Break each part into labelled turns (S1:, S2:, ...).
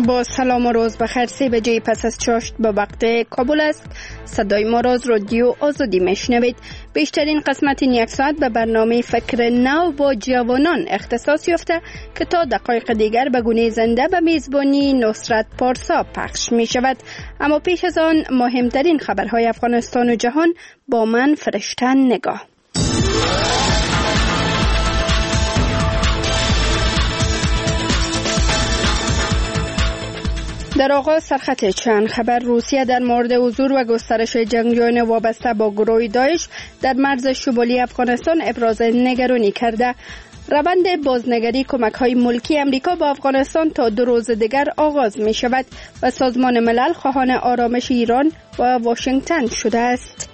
S1: با سلام و روز بخیر. 3 بجه پس از چاشت به وقت کابل است. صدای ما را از رادیو آزادی میشنوید. بیشترین قسمت این یک ساعت به برنامه فکر نو با جوانان اختصاص یافته که تا دقایق دیگر به گونه زنده به میزبانی نصرت پارسا پخش می شود. اما پیش از آن مهمترین خبرهای افغانستان و جهان با من فرشته نگاه. در آغاز سرخط چند خبر. روسیه در مورد حضور و گسترش جنگجویان وابسته با گروه داعش در مرز شمالی افغانستان ابراز نگرانی کرده. روند بازنگری کمک‌های ملکی امریکا با افغانستان تا 2 روز دیگر آغاز می شود و سازمان ملل خواهان آرامش ایران و واشنگتن شده است.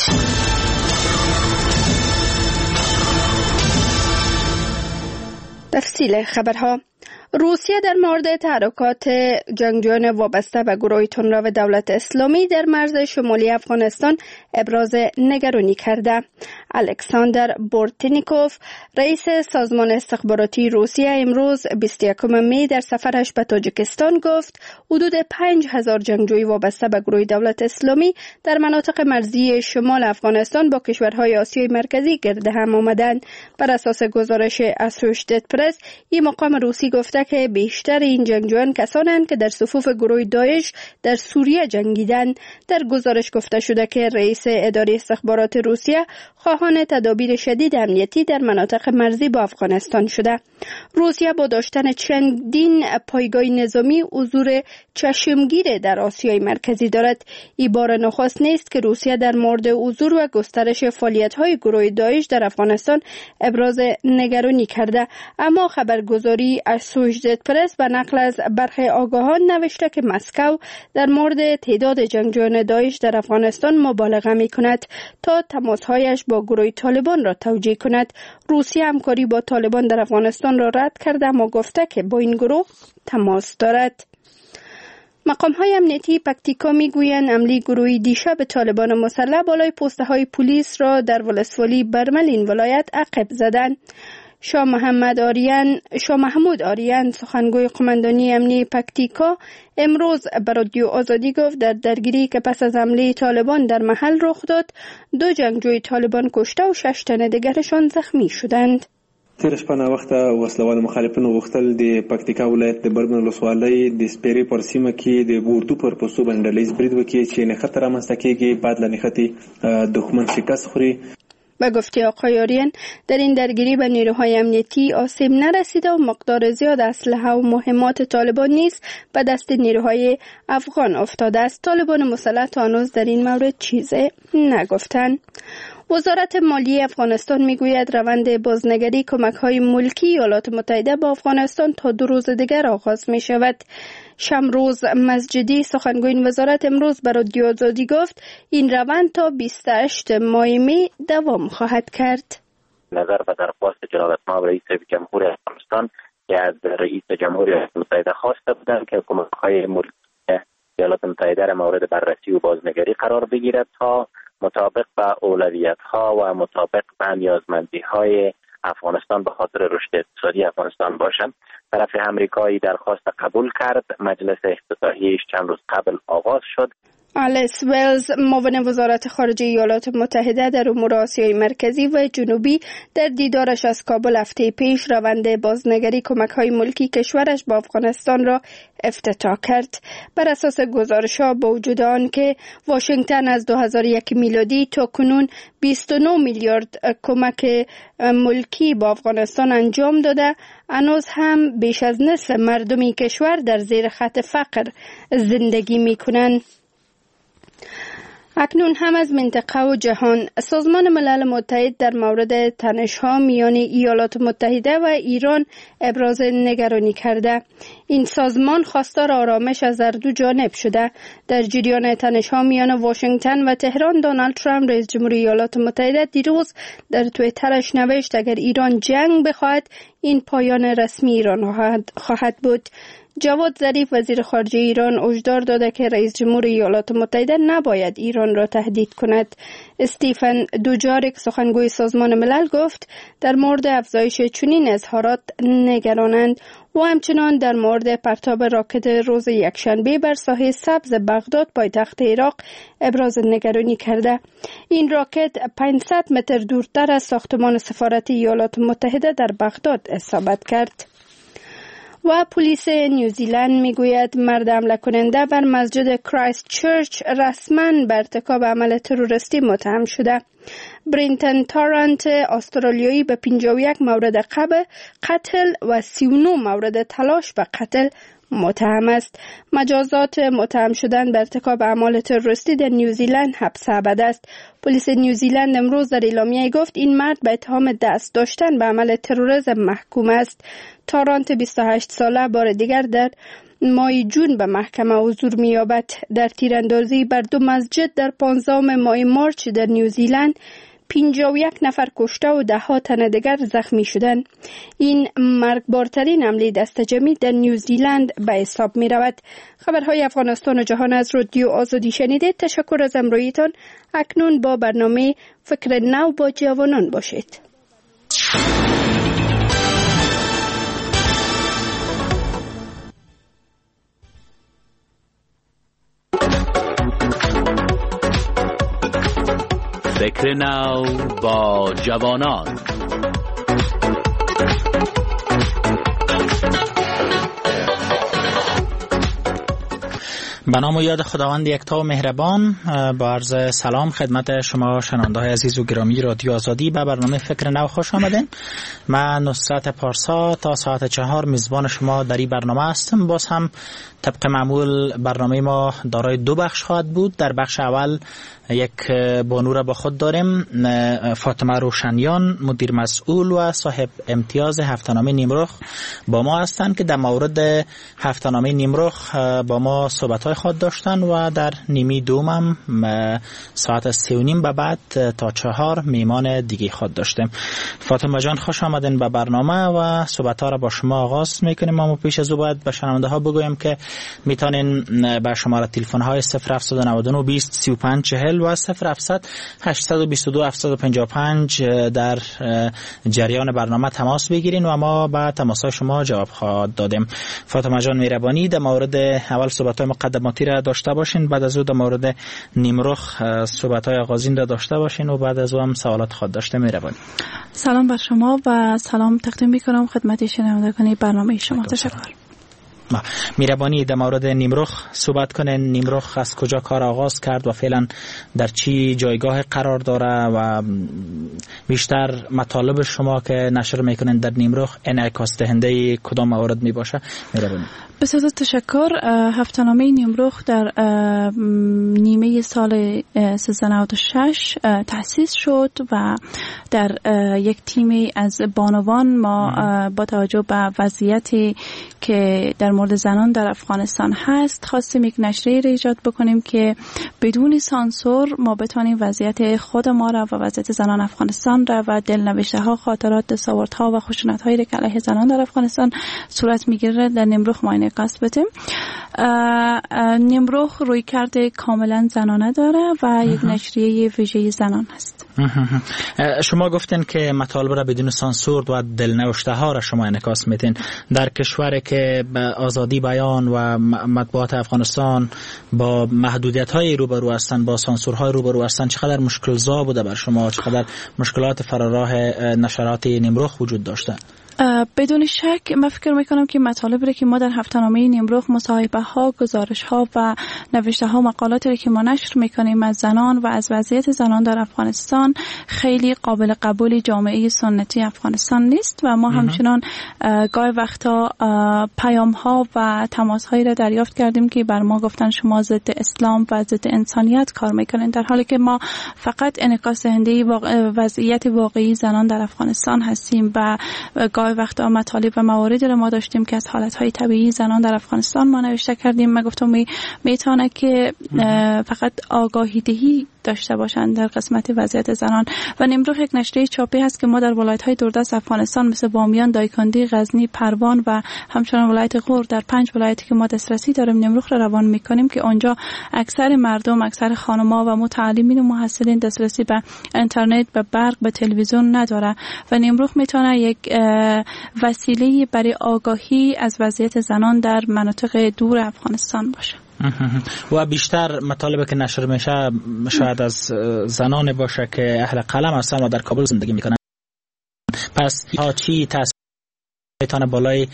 S1: تفصیل خبرها. روسیه در مورد تحرکات جنگجویان وابسته به گروه تندرو دولت اسلامی در مرز شمالی افغانستان ابراز نگرانی کرده. الکساندر بورتنیکوف، رئیس سازمان استخباراتی روسیه، امروز 21 می در سفرش به تاجیکستان گفت حدود 5000 جنگجوی وابسته به گروه دولت اسلامی در مناطق مرزی شمال افغانستان با کشورهای آسیای مرکزی گرد هم آمدند. بر اساس گزارش اسوشیتد پرس، این مقام روسی گفته که بیشتر این جنگجویان کسانند که در صفوف گروه داعش در سوریه جنگیدند. در گزارش گفته شده که رئیس اداره استخبارات روسیه خواهان تدابیر شدید امنیتی در مناطق مرزی با افغانستان شده. روسیه با داشتن چندین پایگاه نظامی حضور چشمگیر در آسیای مرکزی دارد. این بار نخست نیست که روسیه در مورد حضور و گسترش فعالیت‌های گروه داعش در افغانستان ابراز نگرانی کرده. اما خبرگزاری اسوشیتد پرس به نقل از برخی آگاهان نوشته که مسکو در مورد تعداد جنگجویان داعش در افغانستان مبالغه می‌کند تا تماس‌هایش با گروه طالبان را توجیه کند. روسیه همکاری با طالبان در افغانستان را رد کرده اما گفته که با این گروه تماس دارد. مقام‌های امنیتی پکتیکا می‌گویند حمله گروهی دیشب طالبان مسلح بالای پست‌های پلیس را در ولسوالی برمل این ولایت عقب زدند. شاه محمود آریان، سخنگوی قماندانی امنیتی پکتیکا، امروز به رادیو آزادی گفت در درگیری که پس از حمله طالبان در محل رخ داد 2 جنگجوی طالبان کشته و 6 تن دیگرشان زخمی شدند.
S2: تیر شپه ناوخته وسلوال مخالفینو غوښتل د پکتیکا ولایت د برګن ولسوالۍ د سپیرې پر سیمه کې د اردو پر پوستو باندې ډلهییز برید وکړي چې نښته رامنځته کېږي. بعد له نښتې دښمن شکست خوري.
S1: به گفته آقای آریان، در این درگیری به نیروهای امنیتی آسیب نرسیده و مقدار زیاد اسلحه و مهمات طالبان نیز به دست نیروهای افغان افتاده است. طالبان مسلح تا هنوز در این مورد چیزی نگفتند. وزارت مالیه افغانستان میگوید روند بازنگری کمک‌های ملکی ایالات متحده با افغانستان تا 2 روز دیگر آغاز می شود. شمروز مسجدی، سخنگوی این وزارت، امروز به رادیو آزادی گفت این روند تا 28 ماه می دوام خواهد کرد.
S3: نظر به درخواست جناب رئیس جمهوری افغانستان که از رئیس جمهوری ایالات متحده خواسته بودند که کمک‌های ملکی ایالات متحده را مورد بررسی و بازنگری قرار بگیرد تا مطابق با اولویت‌ها و مطابق با نیازمندی‌های افغانستان به خاطر رشد اقتصادی افغانستان باشند. طرف امریکایی درخواست قبول کرد. مجلس افتتاحیش چند روز قبل آغاز شد.
S1: آلیس ویلز، معاون وزارت خارجه ایالات متحده در امور آسیای مرکزی و جنوبی، در دیدارش از کابل هفته پیش روند بازنگری کمک‌های ملکی کشورش با افغانستان را افتتاح کرد. بر اساس گزارش‌ها با وجود آن که واشنگتن از 2001 میلادی تا کنون 29 میلیارد کمک ملکی با افغانستان انجام داده، هنوز هم بیش از نصف مردم کشور در زیر خط فقر زندگی می‌کنند. اکنون هم از منطقه و جهان. سازمان ملل متحد در مورد تنش‌ها میان ایالات متحده و ایران ابراز نگرانی کرده. این سازمان خواستار آرامش از هر دو جانب شده. در جریان تنش‌ها میان واشنگتن و تهران، دونالد ترامپ رئیس جمهوری ایالات متحده دیروز در توییترش نوشت اگر ایران جنگ بخواهد این پایان رسمی ایران خواهد بود. جواد ظریف وزیر خارجه ایران هشدار داده که رئیس جمهور ایالات متحده نباید ایران را تهدید کند. استیفن دوجاریک سخنگوی سازمان ملل گفت در مورد افزایش چنین اظهارات نگرانند و همچنان در مورد پرتاب راکت روز یکشنبه بر ساحل سبز بغداد پایتخت عراق ابراز نگرانی کرده. این راکت 500 متر دورتر از ساختمان سفارت ایالات متحده در بغداد اصابت کرد. و پلیس نیوزیلند میگوید مرد حمله کننده بر مسجد کرایست چرچ رسما به ارتکاب عمل تروریستی متهم شده. برینتن تارانت استرالیایی به 51 مورد قتل و 39 مورد تلاش به قتل متهم است. مجازات متهم شدن به ارتکاب اعمال تروریستی در نیوزیلند حبس ابد است. پلیس نیوزیلند امروز در اعلامیه گفت این مرد به اتهام دست داشتن به عمل تروریسم محکوم است. تارانت 28 ساله بار دیگر در ماه جون به محکمه حضور می‌یابد. در تیراندازی بر 2 مسجد در 15 ماه مارچ در نیوزیلند 51 نفر کشته و 10 تن دیگر زخمی شدند. این مرگبارترین حمله دست جمعی در نیوزیلند به حساب می رود. خبرهای افغانستان و جهان از رادیو آزادی شنیدید. تشکر از همراهیتان. اکنون با برنامه فکر نو با جوانان باشید.
S4: فکر نو با جوانان.
S5: به نام و یاد خداوند یکتا و مهربان، با عرض سلام خدمت شما شنونده های عزیز و گرامی رادیو آزادی. به برنامه فکر نو خوش آمدین. من نصرت پارسا تا ساعت 4 میزبان شما در این برنامه هستم. باز هم طبق معمول برنامه ما دارای 2 بخش خواهد بود. در بخش اول یک بانو را با خود داریم، فاطمه روشنیان، مدیر مسئول و صاحب امتیاز هفته‌نامه نیمرخ با ما هستند که در مورد هفته‌نامه نیمرخ با ما صحبت‌های خود داشتن و در نیمه دوم هم ساعت 3:30 به بعد تا 4 میمان دیگه خود داشتیم. فاطمه جان خوش آمدین به برنامه و صحبت‌ها را با شما آغاز می‌کنیم. اما پیش از او باید به شنونده‌ها بگویم که میتونین به شماره تلفن‌های 0799 20 35 40 و 0700 822 755 در جریان برنامه تماس بگیرین و ما به تماس‌های شما جواب خواهد دادیم. فاطمه جان مهربانی در مورد اول صحبت‌های مقدماتی را داشته باشین، بعد از او در مورد نیمرخ صحبت‌های آغازین را داشته باشین و بعد از او هم سوالات خود داشته. مهربانی.
S6: سلام بر شما و سلام تقدیم می‌کنم خدمت شنوندگان برنامه شما. تشکر.
S5: مهربانی در مورد نیمرخ صحبت کنین. نیمرخ از کجا کار آغاز کرد و فعلا در چی جایگاه قرار داره و بیشتر مطالب شما که نشر میکنین در نیمرخ انعکاس دهنده کدام موارد می باشه؟ مهربانی.
S6: بسیار تشکر. هفته‌نامه نیمرخ در نیمه سال 1396 تأسیس شد و در یک تیمی از بانوان ما با توجه به وضعیتی که در مورد زنان در افغانستان هست خواستیم یک نشریه را ایجاد بکنیم که بدون سانسور ما بتونیم وضعیت خود ما را و وضعیت زنان افغانستان را و دلنوشته ها، خاطرات، دستاوردها و خشونت هایی که علیه زنان در افغانستان صورت میگیره در نیمرخ ما انعکاس بدیم. نیمرخ روی کرده کاملا زنانه داره و یک نشریه ویژه زنان هست.
S5: شما گفتین که مطالب را بدون سانسور و دلنوشته ها را شما انعکاس میدین. در کشوری که آزادی بیان و مطبوعات افغانستان با محدودیت های روبرو هستند، با سانسورهای روبرو هستند، چقدر مشکل زا بوده بر شما؟ چقدر مشکلات فراراه نشرات نیمرخ وجود داشته؟
S6: بدون شک من فکر میکنم که مطالبی که ما در هفته‌نامه نیمرخ، مصاحبه ها، گزارش ها و نوشته ها، مقالاتی که ما نشر میکنیم از زنان و از وضعیت زنان در افغانستان خیلی قابل قبول جامعه سنتی افغانستان نیست و ما همچنان گاهی وقتا پیام ها و تماس هایی را دریافت کردیم که بر ما گفتن شما ضد اسلام و ضد انسانیت کار میکنین، در حالی که ما فقط انعکاس دهنده وضعیت واقعی زنان در افغانستان هستیم و گاهی وقتا مطالب و مواردی رو ما داشتیم که از حالتهای طبیعی زنان در افغانستان ما نوشته کردیم. من گفتم میتونه که فقط آگاهی دهی داشته باشند در قسمت وضعیت زنان. و نیمروخ یک نشریه چاپی هست که ما در ولایت‌های دوردست افغانستان مثل بامیان، دایکندی، غزنی، پروان و همچنان ولایت غور در 5 ولایتی که ما دسترسی داریم نیمروخ را روان می‌کنیم که آنجا اکثر مردم، اکثر خانم‌ها و متعلمین و محصلین دسترسی به اینترنت، به برق، به تلویزیون نداره و نیمروخ میتونه یک وسیله برای آگاهی از وضعیت زنان در مناطق دور افغانستان باشه.
S5: و بیشتر مطالبی که نشر میشه شاید از زنان باشه که اهل قلم هستن و در کابل زندگی میکنن. پس ها چی تاثیر میتونه بالای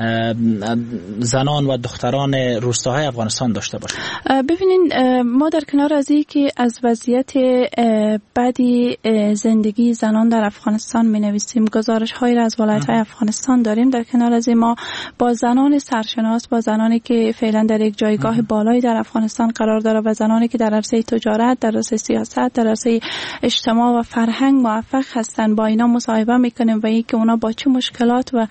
S5: زنان و دختران روستاهای افغانستان داشته باشه؟
S6: ببینین ما در کنار از این که از وضعیت بدی زندگی زنان در افغانستان می نویسیم، گزارش هایی را از ولایت های افغانستان داریم، در کنار از این ما با زنان سرشناس، با زنانی که فعلا در یک جایگاه بالایی در افغانستان قرار داره و زنانی که در عرصه تجارت، در عرصه سیاست، در عرصه اجتماع و فرهنگ موفق هستند، با اینا مصاحبه میکنیم و اینکه اونا با چه مشکلات و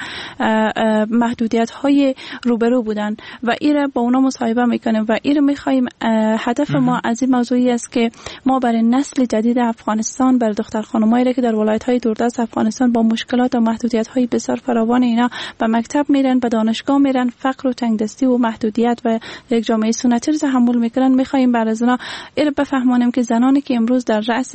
S6: محدودیت های روبرو بودن و ایره با اونا مصاحبه میکنیم و ایره میخوایم. هدف ما از این موضوعی است که ما برای نسل جدید افغانستان، برای دختر خانمایی که در ولایت های دوردست افغانستان با مشکلات و محدودیت های بسیار فراوان اینا به مکتب میرن، به دانشگاه میرن، فقر و تنگدستی و محدودیت و یک جامعه سنتی رو تحمل میکنن، میخوایم برای از اونا ایره بفهمانیم که زنانی که امروز در رأس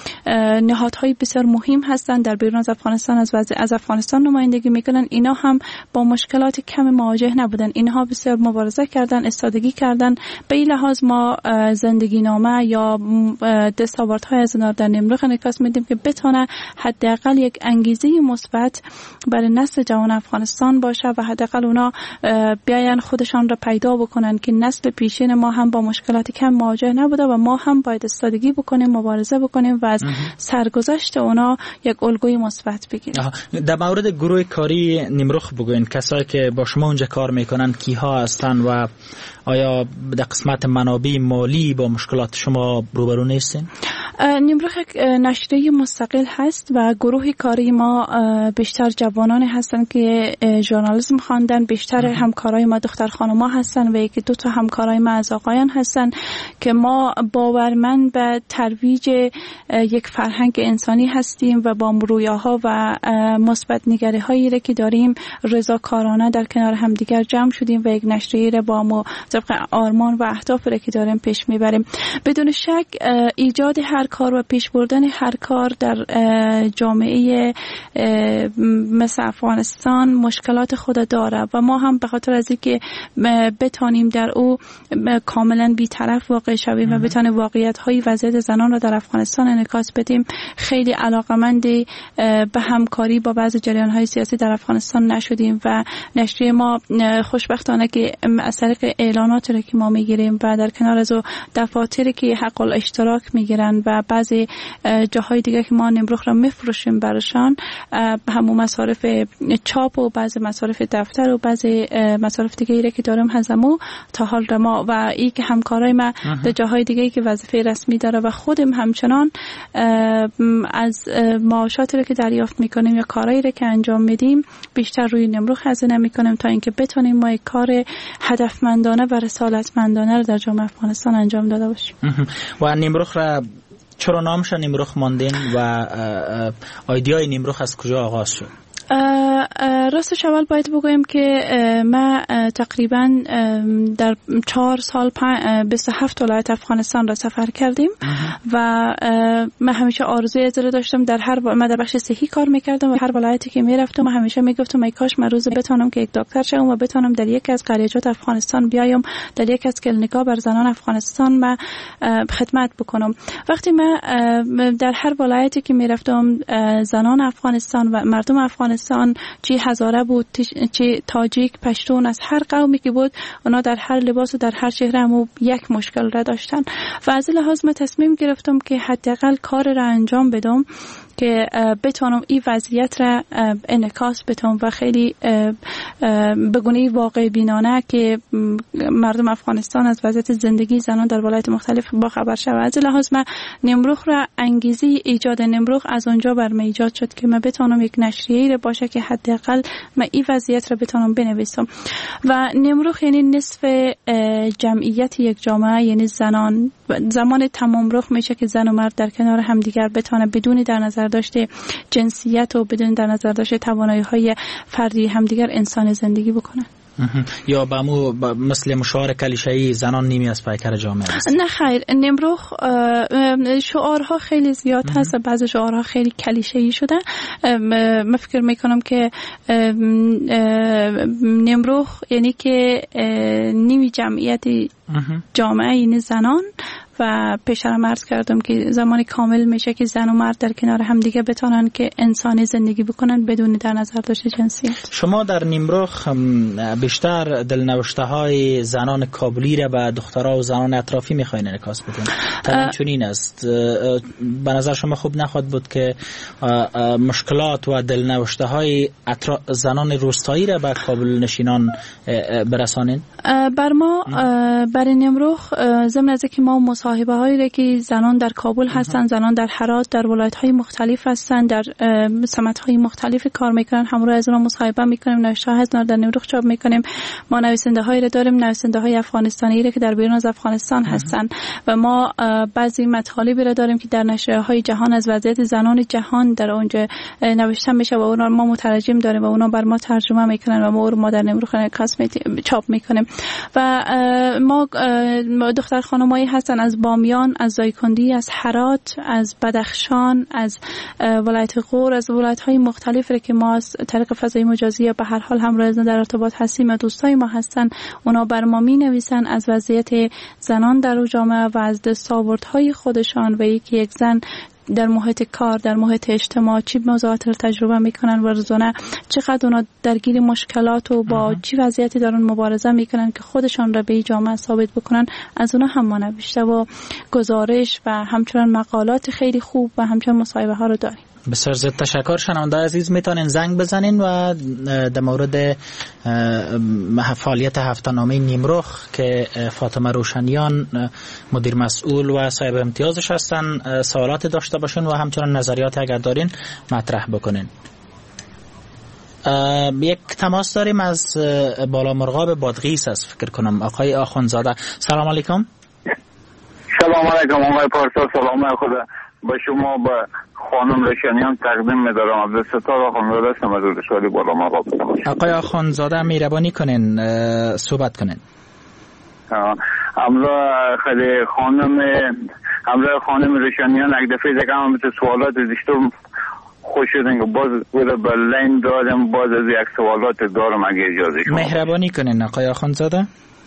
S6: نهادهای بسیار مهم هستند در بیرون از افغانستان از افغانستان نمایندگی میکنن، اینا هم با مشکلات کم مواجه نبودن. اینها بسیار مبارزه کردن، استادگی کردن. به این لحاظ ما زندگی نامه یا دستاوردهای از اینا در نیمروخ انعکاس میدیم که بتونه حداقل یک انگیزه مثبت برای نسل جوان افغانستان باشه و حداقل اونا بیاین خودشان را پیدا بکنن که نسل پیشین ما هم با مشکلات کم مواجه نبوده و ما هم باید استادگی بکنیم، مبارزه بکنیم و از سرگذشت اونا یک الگوی مثبت بگیریم.
S5: در مورد گروه کاری نیمروخ بگوین، کسایی که با شما اونجا کار میکنن کیها هستن و آیا در قسمت منابع مالی با مشکلات شما روبرو نیستین؟
S6: نیمروخ یک نشریه مستقل هست و گروه کاری ما بیشتر جوانان هستن که ژورنالیسم خواندن، بیشتر همکارای ما دختر خانم‌ها هستن و یکی دو تا همکارای ما از آقایان هستن که ما باورمند به ترویج یک فرهنگ انسانی هستیم و با رویاها و مثبت نگری‌هایی را که داریم رضاکارانه در کنار همدیگر جمع شدیم و یک نشریه را با ما طبق آرمان و اهداف را که داریم پیش میبریم. بدون شک ایجاد هر کار و پیش بردن هر کار در جامعه مثل افغانستان مشکلات خود داره و ما هم به خاطر از اینکه بتانیم در او کاملا بی‌طرف واقع شویم و بتانیم واقعیت‌های وضعیت زنان را در افغانستان انعکاس بدیم، خیلی علاقه‌مند به همکاری با بعضی جریان‌های سیاسی در افغانستان نشدیم و نشریه ما خوشبختانه که از طریق اعلانات را که ما میگیریم و در کنار از دفاتری که حق الاشتراک میگیرن و بعضی جاهای دیگه که ما نیمروخ را میفروشیم برشان، همون مصارف چاپ و بعضی مصارف دفتر و بعضی مصارف دیگه که داریم هزمو تا حال ما و ای که همکارای ما در جاهای دیگه که وظیفه رسمی داره و خودم همچنان از معاشاتی رو که دریافت میکنیم یا کارهایی رو که انجام میدیم بیشتر روی نیمروخ هزینه میکنیم تا اینکه بتونیم ما یک کار هدفمندانه و رسالتمندانه رو در جامعه افغانستان انجام داده باشیم.
S5: و نیمروخ را چرا نامش نیمروخ ماندین و ایده‌ای نیمروخ از کجا آغاز شد؟
S6: راستش اول باید بگویم که ما تقریبا در 4 سال 27 ولایت افغانستان را سفر کردیم و من همیشه آرزوی از داشتم من در بخش صحی کار میکردم و هر ولایتی که میرفتم و همیشه میگفتم ای کاش من روزی بتونم که یک دکتر شوم و بتونم در یکی از قریچات افغانستان بیایم، در یکی از کلینیکا بر زنان افغانستان ما خدمت بکنم. وقتی من در هر ولایتی که میرفتم زنان افغانستان و مردم افغانستان چی هزاره بود، چی تاجیک، پشتون، از هر قومی که بود اونا در هر لباس و در هر چهره هم یک مشکل را داشتن و از لحاظ من تصمیم گرفتم که حداقل کار را انجام بدم که بتونم این وضعیت را انعکاس بدم و خیلی به گونه واقع بینانه که مردم افغانستان از وضعیت زندگی زنان در ولایت مختلف با خبر شود. از لحاظ من نمروخ را انگیزه ایجاد نمروخ از اونجا برمی ایجاد شد که من بتونم یک نشریه‌ای را باشه که حداقل من این وضعیت را بتونم بنویسم. و نمروخ یعنی نصف جمعیت یک جامعه، یعنی زنان. زمان تمام رخ میشه که زن و مرد در کنار همدیگر بتونه بدون در نظر داشته جنسیت و بدون در نظر داشته توانایی‌های فردی همدیگر انسان زندگی بکنن.
S5: یا مثل مشاعر کلیشه‌ای زنان نیمی از پیکر جامعه است؟
S6: نه خیر، نمروخ شعارها خیلی زیاد هست، بعضی شعارها خیلی کلیشه‌ای شده. من فکر میکنم که نمروخ یعنی که نیمی جمعیت جامعه یعنی زنان، و پیشترم عرض کردم که زمانی کامل میشه که زن و مرد در کنار همدیگه بتونن که انسانی زندگی بکنن بدون در نظر داشته جنسیت.
S5: شما در نمروخ بیشتر دلنوشته های زنان کابلی را و دخترها و زنان اطرافی میخواین انعکاس بدین. طبعا چنین است. به نظر شما خوب نخواد بود که مشکلات و دلنوشته های زنان روستایی را به کابل نشینان برسانین؟
S6: بر ما برای نمروخ ضمن از که ما مصاحبه هایی را که زنان در کابل هستن، زنان در هرات، در ولایت های مختلف هستن، در سمت های مختلف کار میکنن، همراه از اونها مصاحبه میکنیم، نوشته ها در نمروخ چاپ میکنیم. ما نویسنده هایی را داریم، نویسنده های افغانستانی را که در بیرون از افغانستان هستن، و ما بعضی مطالبی را داریم که در نشریه های جهان از وضعیت زنان جهان در اونجا نوشته میشه و اونا ما مترجم داریم و اونا بر ما ترجمه میکنن و ما در نمروخ چاپ میکنیم. و ما دختر خانمایی هستن از بامیان، از زایکندی، از هرات، از بدخشان، از ولایت غور، از ولایت‌های مختلفی که ما از طریق فضای مجازی به هر حال همراه در ارتباط هستیم و دوستای ما هستن. اونا بر ما می‌نویسن از وضعیت زنان در جامعه و از دستاوردهای خودشان و یک زن در محیط کار، در محیط اجتماع چی موضوعات رو تجربه میکنن و روزانه چقدر اونا درگیر مشکلات و با چی وضعیتی دارن مبارزه میکنن که خودشان را به این جامعه ثابت بکنن. از اونا هم ما نوشته و گزارش و همچنان مقالات خیلی خوب و همچنان مصاحبه ها رو داریم.
S5: بسیار زیاد تشکر. شنونده عزیز میتونین زنگ بزنین و در مورد فعالیت هفته‌نامه نیمروخ که فاطمه روشنیان مدیر مسئول و صاحب امتیازش هستن سوالات داشته باشین و همچنان نظریات اگر دارین مطرح بکنین. یک تماس داریم از بالا مرغاب بادغیس است فکر کنم. آقای آخوندزاده سلام علیکم.
S7: سلام علیکم آقای پارسا. سلام خدا با شما با خانم روشنیان تقدیم می‌دارم. عبدالستار آخوندزاده هستم از ولسوالی بالا مرغاب.
S5: آقای آخوندزاده مهربانی کنین صحبت کنین.
S7: همراه خانم روشنیان یک دفعه دیگه هم مثل سوالات داشتم خوش شدن که باز به لین دادم، باز از یک سوالات دارم اگه اجازه شما.
S5: مهربانی کنین آقای آخوندزاده.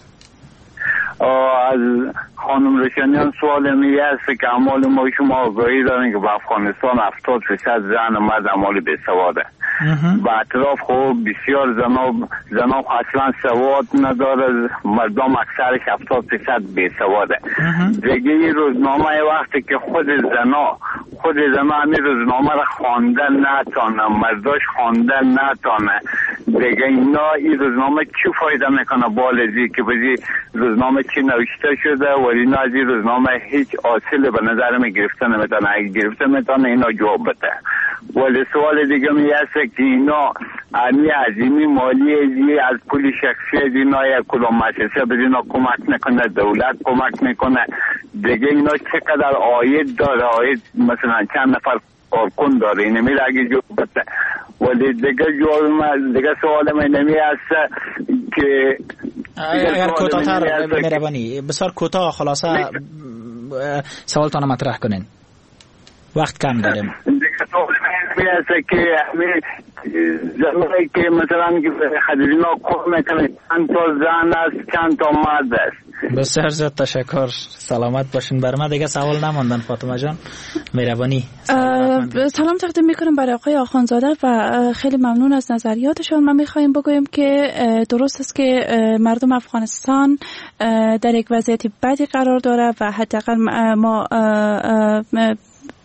S7: از خانم روشنیان سوال میگه است که اعمال ما شما آگاهی دارین که به افغانستان 70% زن و مرد اعمال بیسواده. به اطراف خوب بسیار زنا اصلا سواد نداره، مردم اکثرش 70% بیسواده. دیگه این روزنامه وقتی که خود زنا همین روزنامه را خواندن نتانه، مرداش خواندن نتانه، دیگه اینا این روزنامه چی فایده میکنه بالزی که بزی روزنامه چی نوشته شده و اینا از این روزنامه هیچ حاصل به نظر می گرفته نمیتونه، اگه گرفته میتونه اینا جواب بده. ولی سوال دیگه می هست که اینا امی عظیمی مالی از پول شخصی از اینا یک کدام مؤسسه به اینا کمک نکنه، دولت کمک میکنه، دیگه اینا چقدر عاید داره، عاید مثلا چند نفر کارکن داره، این میره اگه جواب بده. ولی دیگه سوال من نمی هست که
S5: اگر کوتاه‌تر مهربانی بسیار کوتاه خلاصه سوالتان مطرح کنین، وقت کم داریم.
S7: میاد که زمانی که مثلا خدیجینا کار میکنه چند تا زن است چند تا مرد است.
S5: بسیار زیاد تشکر. سلامت باشین. بر ما دیگه سوال نماندن فاطمه جان. مهربانی.
S6: سلام تقدیم میکنم برای آقای آخوندزاده و خیلی ممنون از نظریاتشون. من میخوایم بگویم که درست است که مردم افغانستان در یک وضعیت بدی قرار داره و حداقل ما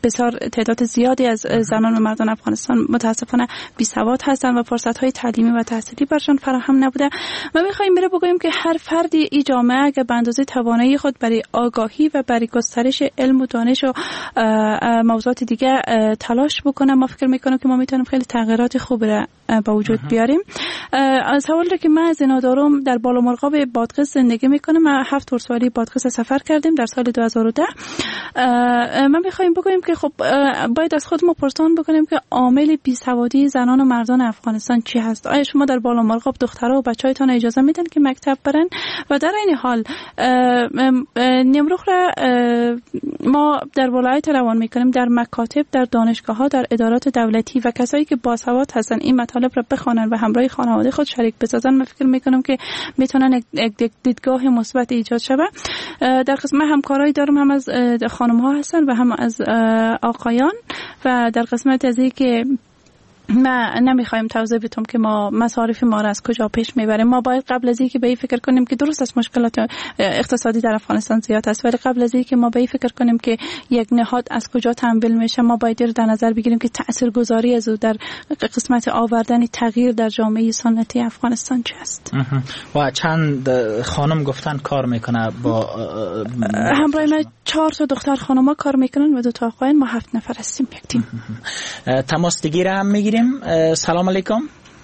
S6: بسیار تعداد زیادی از زنان و مردان افغانستان متاسفانه بی‌سواد هستند و فرصت‌های تعلیمی و تحصیلی برشان فراهم نبوده. ما می‌خوایم بگوییم که هر فردی این جامعه اگر به اندازه توانایی خود برای آگاهی و برای گسترش علم و دانش و موضوعات دیگه تلاش بکنه، ما فکر می‌کنم که ما می‌تونیم خیلی تغییرات خوبی را به وجود بیاریم. سوالی که من از اینا دارم، در بالامرغاب بادغیس زندگی میکنم. ما 7 ولسوالی بادغیس سفر کردیم در سال 2010. من میخوایم بگویم که خب باید از خودمون پرسان بکنیم که عامل بیسوادی زنان و مردان افغانستان چی هست؟ آیا شما در بالامرغاب دخترها و بچه‌هایتان اجازه میدن که مکتب برن؟ و در این حال نیمروخ را ما در ولایت روان میکنیم، در مکاتب، در دانشگاه‌ها، در ادارات دولتی و کسایی که باسواد هستن این مطالب را بخوانن و همراه خانواده خود شریک بسازن. من فکر میکنم که میتونن یک دیدگاه مثبت ایجاد شود. در قسمت همکارایی دارم، هم از خانم ها هستن و هم از آقایان، و در قسمت از این که ما نمیخوایم توضیح بدم که ما مصارف ما را از کجا پیش میبریم. ما باید قبل از اینکه به این فکر کنیم که درست است مشکلات اقتصادی در افغانستان زیاد است، ولی قبل از اینکه ما به این فکر کنیم که یک نهاد از کجا تمویل میشه، ما باید در نظر بگیریم که تاثیرگذاری از او در قسمت آوردن تغییر در جامعه سنتی افغانستان چه است.
S5: و چند خانم گفتن کار میکنه با
S6: همراه ما 4 تا دختر خانوما کار میکنن و 2 تا آقایان. ما 7 نفر هستیم یک تیم.
S5: تماس دیگه هم میگیریم. سلام علیکم.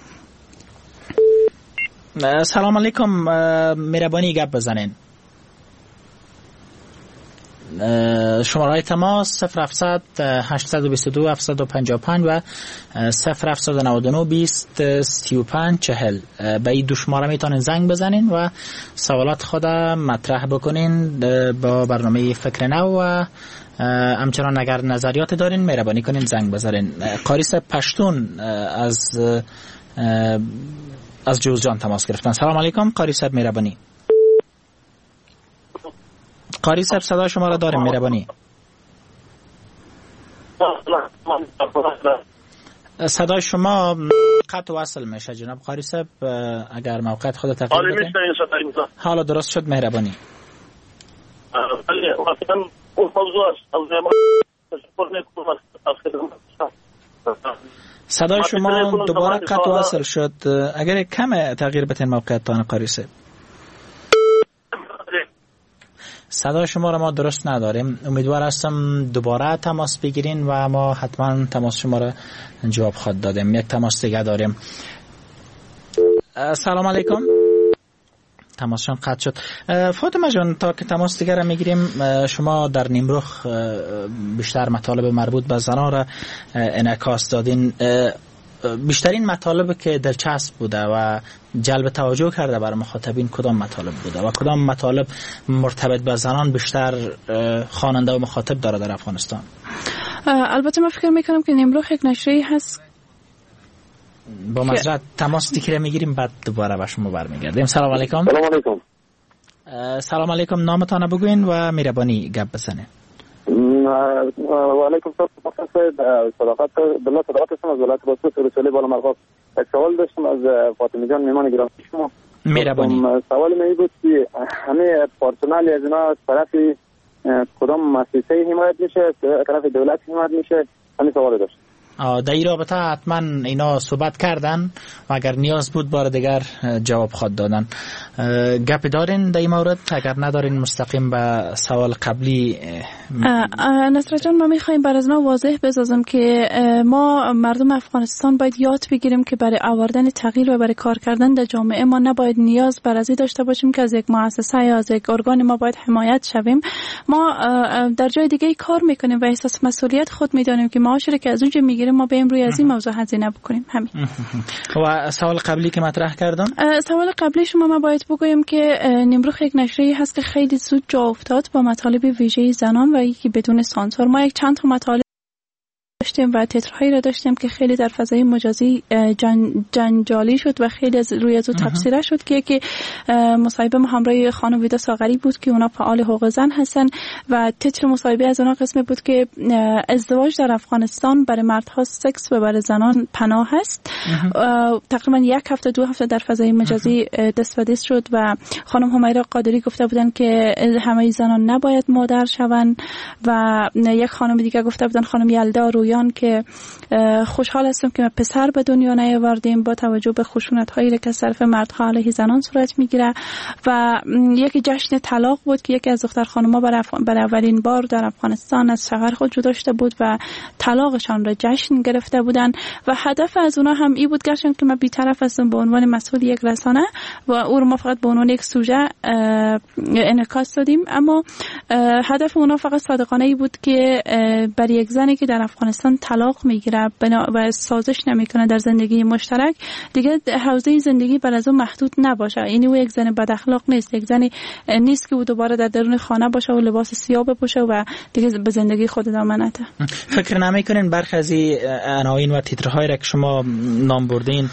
S5: سلام علیکم، مهربانی گپ بزنین. شماره تماس 0700 822 755 و 0799 20 35 40. به این دو شماره میتونین زنگ بزنین و سوالات خود مطرح بکنین با برنامه فکر نو، و همچنان اگر نظریات دارین مهربانی کنین زنگ بزنین. قاری صاحب پشتون از جوزجان تماس گرفتن. سلام علیکم قاری صاحب، مهربانی. قاری صاحب صدا شما را داریم، مهربانی. صدای شما قطع وصل میشه جناب قاری صاحب، اگر موقعیت خود تغییر بدین. حالا درست شد، مهربانی. صدای شما دوباره قطع وصل شد، اگر کم تغییر بدین موقعیتتان قاری صاحب. صدای شما را ما درست نداریم. امیدوار هستم دوباره تماس بگیرین و ما حتما تماس شما را جواب خواهد دادیم. یک تماس دیگه داریم. سلام علیکم. تماسشون قطع شد. فاطمه جان، تا که تماس دیگر را میگیریم، شما در نیمروخ بیشتر مطالب مربوط به زنان را انعکاس دادین. بیشترین مطالب که دلچسب بوده و جلب توجه کرده برای مخاطبین کدام مطالب بوده و کدام مطالب مرتبط به زنان بیشتر خواننده و مخاطب داره در افغانستان؟
S6: البته من فکر میکنم که نیمروخ یک نشریه هست.
S5: با معذرت تماس دیگه میگیریم، بعد دوباره به شما برمیگردیم. سلام علیکم.
S8: سلام علیکم.
S5: سلام علیکم، نامتان بگوین و مهربانی گپ بزنید.
S8: و علیکم السلام. صداقت بالله صداقت هستم از ولایت بادغیس رسولی بالامرغاب. یک سوال داشتم از فاطمه جان میمان گرامی شما.
S5: مهربانی.
S8: سوال من بود که همه پرسنل از اینا از طرف کدام مؤسسه حمایت میشه، از طرف دولت حمایت میشه؟ همین سوال داشت.
S5: در این رابطه حتما اینا صحبت کردن و اگر نیاز بود بار دیگر جواب خواهد دادن. گپ دارین در این مورد؟ اگر ندارین مستقیم به سوال قبلی.
S6: نصر جان، ما میخواییم بر از ما واضح بسازم که ما مردم افغانستان باید یاد بگیریم که برای آوردن تغییر و برای کار کردن در جامعه ما نباید نیاز بر ازی داشته باشیم که از یک مؤسسه یا از یک ارگان ما باید حمایت شویم. ما در جای دیگه کار میکنیم و احساس مسئولیت خود میدانیم که معاشی که از اونجا میگیریم ما به امروز از این موضوع هزینه بکنیم. همین.
S5: و سوال قبلی که مطرح کردم،
S6: سوال قبلی شما ما باید بگویم که نیمروخ یک نشریه هست که خیلی زود جا افتاد با مطالب ویژه زنان و یکی بدون سانسور. ما یک چند تا مطالب داشتیم و تیترهایی را داشتیم که خیلی در فضای مجازی جنجالی شد و خیلی روی از تفسیره شد که مصاحبه ما همراه خانم ویدا ساغری بود که اونا فعال حقوق زن هستن و تیتر مصاحبه از اونا قسم بود که ازدواج در افغانستان برای مردها سکس و برای زنان پناه هست. تقریبا 1 هفته 2 هفته در فضای مجازی دست به دست شد و خانم همیرا قادری گفته بودن که همه زنان نباید مادر شوند و یک خانم دیگه گفته بودن، خانم یلدا رویان، که خوشحال هستم که ما پسر به دنیا نیاوردیم با توجه به خشونت‌هایی که از طرف مردها علیه زنان صورت میگیره. و یک جشن طلاق بود که یکی از دختر خانم‌ها برای اولین بار در افغانستان از شوهر خود جدا شده بود و طلاقشان را جشن گرفته بودن و هدف از اونا هم این بود گرچه که ما بی‌طرف هستم به عنوان مسئول یک رسانه و او رو ما فقط به عنوان یک سوژه انعکاس دادیم، اما هدف اونا فقط صادقانه ای بود که برای یک زنی که در افغانستان طلاق میگیره و سازش نمیکنه در زندگی مشترک، دیگه حوزه زندگی بر از اون محدود نباشه. یعنی او یک زن بد اخلاق نیست، یک زنی نیست که او دوباره در درون خانه باشه و لباس سیاه بپوشه و دیگه به زندگی خود ادامه نده.
S5: فکر نمیکنین برخی از عناوین و تیترهایی را که شما نام بردین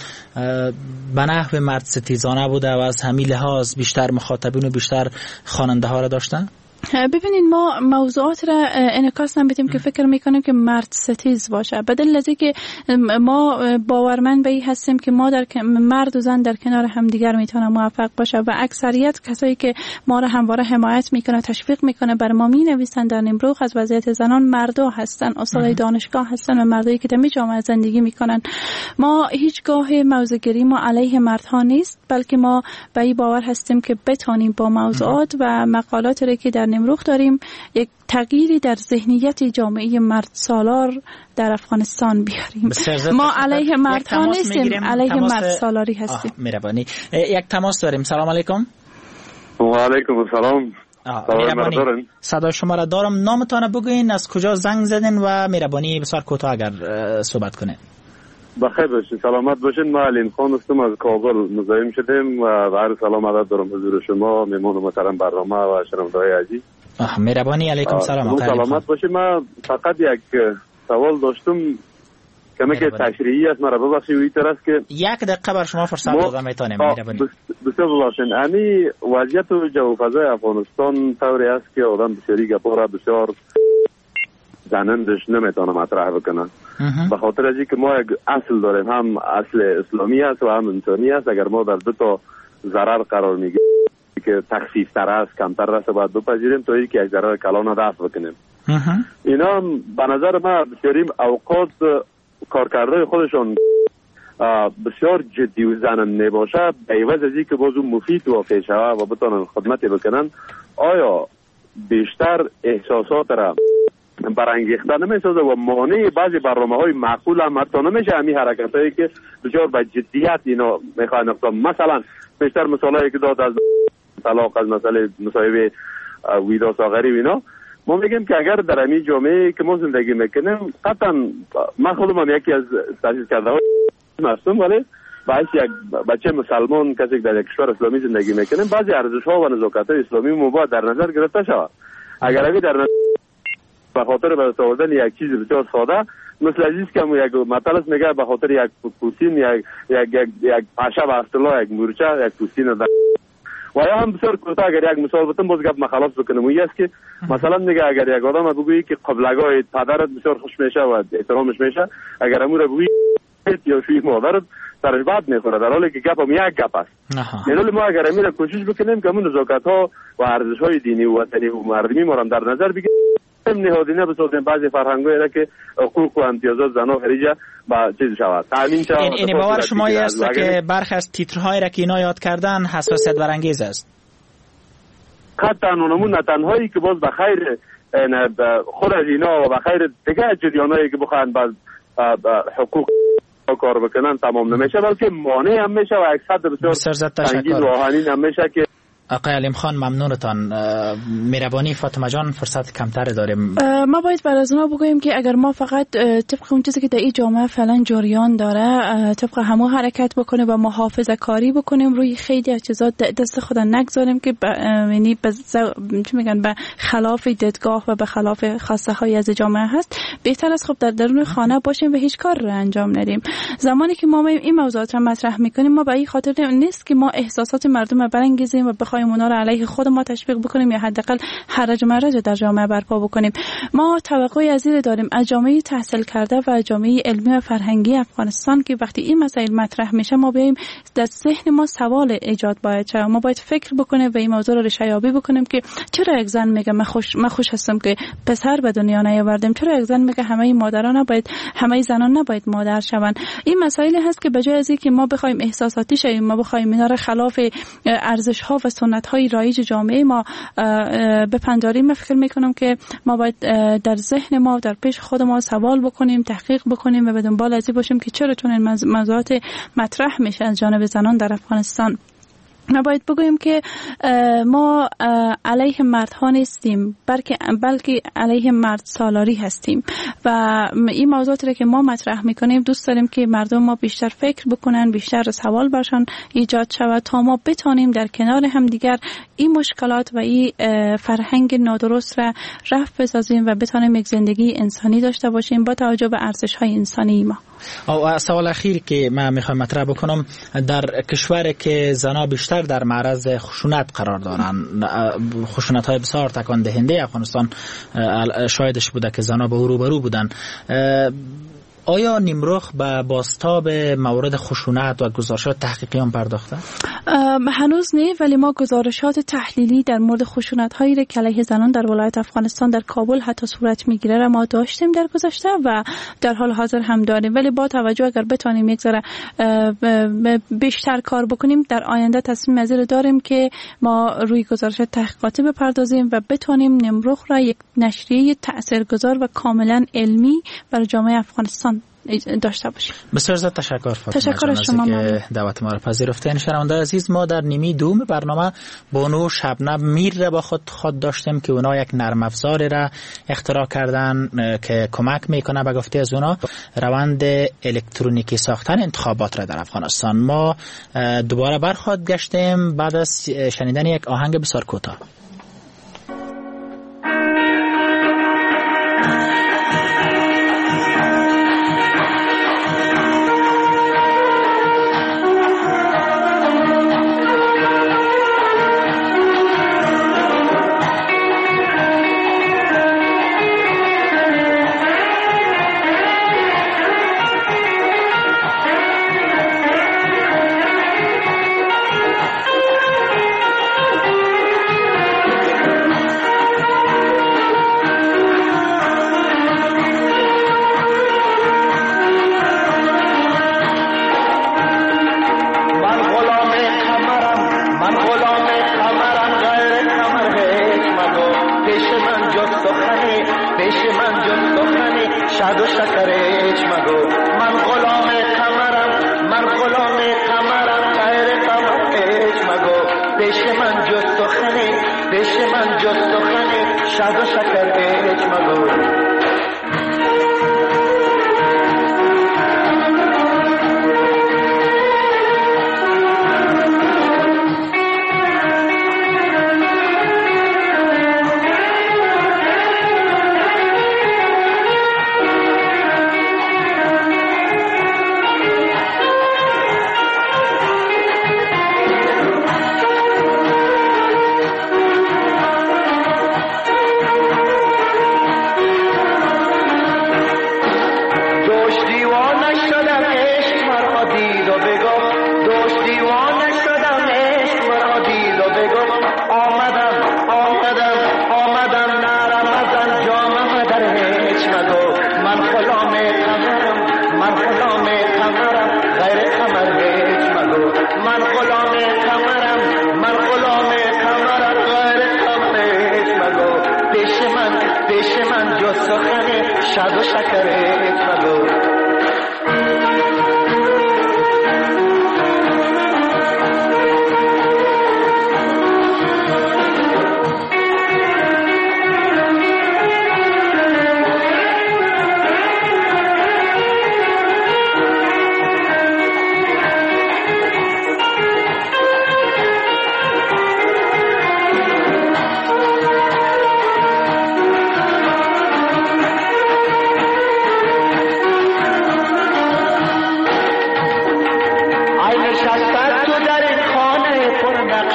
S5: به نحو مرد ستیزانه بوده و از همین لحاظ بیشتر مخاطبین و بیشتر خواننده ها را داشتن؟
S6: ببینید ما موضوعات را انعکاس نمیدیم که فکر میکنیم که مرد ستیز باشه، بدل از اینکه ما باورمند به این هستیم که ما در مرد و زن در کنار همدیگر میتونه موفق باشه و اکثریت کسایی که ما را همواره حمایت میکنه تشویق میکنه بر ما مینویسن در نیمروخ از وضعیت زنان مردا هستن، استادای دانشگاه هستن و مردایی که در جامعه زندگی میکنن. ما هیچگاه موضوعگیری ما علیه مردها نیست، بلکه ما به این باور هستیم که بتونیم با موضوعات و مقالات را که در نیمروخ داریم یک تغییری در ذهنیت جامعه مرد سالار در افغانستان بیاریم. ما علیه مردها نیستیم، علیه مرد سالاری هستیم.
S5: مهربانی. یک تماس داریم. سلام علیکم.
S9: و علیکم السلام.
S5: مهربانی. صدا شما را دارم. نامتان بگوین، از کجا زنگ زدین و مهربانی بسیار کوتاه اگر صحبت کنین.
S9: بخیر باشین، سلامت باشین. ما علیم خان هستم، از کابل مزاحم شدیم و هر سلام عدد دارم حضور شما مهمان محترم برنامه و شنونده‌های عزیز.
S5: مهربانی. علیکم سلام.
S9: سلامت باشین. من فقط یک سوال داشتم که تشریحی است، مرا ببخشید این طرح است که
S5: 1 دقیقه بر شما فرصت دادم میتونم. مهربانی.
S9: بسیار باشین. یعنی وضعیت جو فضای افغانستان طوری است که آدم بسیاری گپا بسیار زنندش نمیتونه مطرح بکنه، به خاطر از اینکه ما یک اصل داریم، هم اصل اسلامی است و هم انسانی است. اگر ما در دو تا ضرر قرار میگیریم که تخفیف تر است کمتر است باید بپذیریم تا اینکه یک ضرر کلان دفع بکنیم. اینا به نظر من بسیاری اوقات کارکردهای خودشون بسیار جدی و زننده نباشه، به عوض از اینکه باز مفید واقع شود و بتونن خدمتی بکنن، آیا بیشتر احساسات را برانگیخته نمیسازه و مانع بعضی برنامه‌های معقول هم حتی نمیشه همین حرکتایی که بسیار با جدیت اینا میخوان اقدام. مثلا بیشتر مثالایی که داد از طلاق، از مسئله مصاحبه ویدا ساغری و اینا، ما میگیم که اگر در همین جامعه که ما زندگی میکنیم، قطعا من خودم هم یکی از تأسیس کرده های هستم، ولی باعث یک بچه مسلمان کسی که در یک کشور اسلامی زندگی میکنیم، بعضی ارزش‌ها و نزاکت‌های اسلامی ما باید در نظر گرفته شود. اگر همین در به خاطر به دست آوردن یک چیز بسیار ساده مثل عزیز که یک مطلب میگه به خاطر یک پوستین یک پاشه به اصطلاح یک مورچه یک پوستین و یا هم بسیار کوتاه اگر یک مثال بتم باز گپ مخالف بکنم و است که مثلا میگه اگر یک آدم بگویی که قبلگاه پدرت بسیار خوش میشه و احترامش میشه، اگر امور بگویی یا شوی مادرت سرش بد میخوره، در حالی که گپ هم یک گپ است. یعنی ما اگر امیر کوشش بکنیم که همون نزاکت ها و ارزش های دینی و وطنی و مردمی ما را در نظر بگیریم، نهادینه بسازیم بعضی فرهنگ‌هایی را که حقوق و امتیازات زنان خریجه با چیز شود تامین شود.
S5: این باور شما است که برخی از تیترهای را که اینا یاد کردن حساسیت برانگیز است؟
S9: قطعا اونمون نه تنهایی که باز به خیر خود از اینا و به خیر دیگه جریانایی که بخوان باز حقوق کار بکنن تمام نمیشه، بلکه مانع هم میشه و اکثر بسیار سنگین و آهنین هم میشه که
S5: آقای علیم خان ممنونتان. مهربانی فاطمه جان فرصت کمتر داریم.
S6: ما باید برای از اونا بگوییم که اگر ما فقط طبق اون چیزی که در این جامعه فعلا جریان داره طبق همو حرکت بکنیم و محافظه کاری بکنیم، روی خیلی از چیزا دست خود نگذاریم که یعنی به خلاف دیدگاه و به خلاف خواسته های از جامعه هست، بهتر است خب در درون خانه باشیم و هیچ کار رو انجام ندیم. زمانی که ما این موضوعات رو مطرح میکنیم، ما به این خاطر نیست که ما احساسات مردم رو برانگیزیم و بخوایم اونا رو علیه خود ما تشویق بکنیم یا حداقل حرج و مرج در جامعه برپا بکنیم. ما توقعی از این داریم از جامعه تحصیل کرده و جامعه علمی و فرهنگی افغانستان که وقتی این مسائل مطرح میشه ما بیایم در ذهن ما سوال ایجاد باید شه. ما باید فکر بکنیم و این موضوع رو ریشه‌یابی بکنیم که چرا یک زن میگه من خوش هستم که پسر به دنیا نیاوردم، چرا یک زن میگه همه مادران نباید، همه زنان نباید مادر شوند. این مسائلی هست که بجای از اینکه ما بخوایم احساساتی شویم، ما بخوایم اینا رو خلاف ارزش ها و سنت های رایج جامعه ما بپنداریم، من فکر میکنم که ما باید در ذهن ما در پیش خود ما سوال بکنیم، تحقیق بکنیم و به دنبال از این باشیم که چرا چون این موضوعات مطرح میشه از جانب زنان در افغانستان. ما باید بگوییم که ما علیه مردها نیستیم، بلکه علیه مرد سالاری هستیم و این موضوعاتی را که ما مطرح میکنیم دوست داریم که مردم ما بیشتر فکر بکنن، بیشتر سوال برشان ایجاد شود تا ما بتانیم در کنار هم دیگر این مشکلات و این فرهنگ نادرست را رفع بسازیم و بتانیم یک زندگی انسانی داشته باشیم با توجه به ارزش های انسانی ما.
S5: سوال اخیر که من میخوام مطرح بکنم، در کشوری که زنها بیشتر در معرض خشونت قرار دارن، خشونت های بسیار تکان دهنده افغانستان شاهدش بوده که زنها به روبرو بودن، آیا نیمرخ به بازتاب مورد خشونت و گزارشات تحقیقی هم پرداخته؟
S6: هنوز نه، ولی ما گزارشات تحلیلی در مورد خشونت هایی که علیه زنان در ولایت افغانستان در کابل حتی صورت میگیره را ما داشتیم در گذشته و در حال حاضر هم داریم، ولی با توجه اگر بتونیم یک ذره بیشتر کار بکنیم در آینده تصمیم از این داریم که ما روی گزارشات تحقیقاتی بپردازیم و بتونیم نیمرخ را یک نشریه تاثیرگذار و کاملا علمی برای جامعه افغانستان داشته باشیم.
S5: بسیار زیاد تشکر فاطمه.
S6: تشکر از شما
S5: که دعوت ما را پذیرفتین. شنوندگان عزیز، ما در نیمی دوم برنامه بانو شبنم میر را با خود داشتیم که اونا یک نرم افزاری را اختراع کردن که کمک میکنه به گفته از اونا روند الکترونیکی ساختن انتخابات را در افغانستان. ما دوباره برخواهد گشتیم بعد از شنیدن یک آهنگ بسیار کوتاه.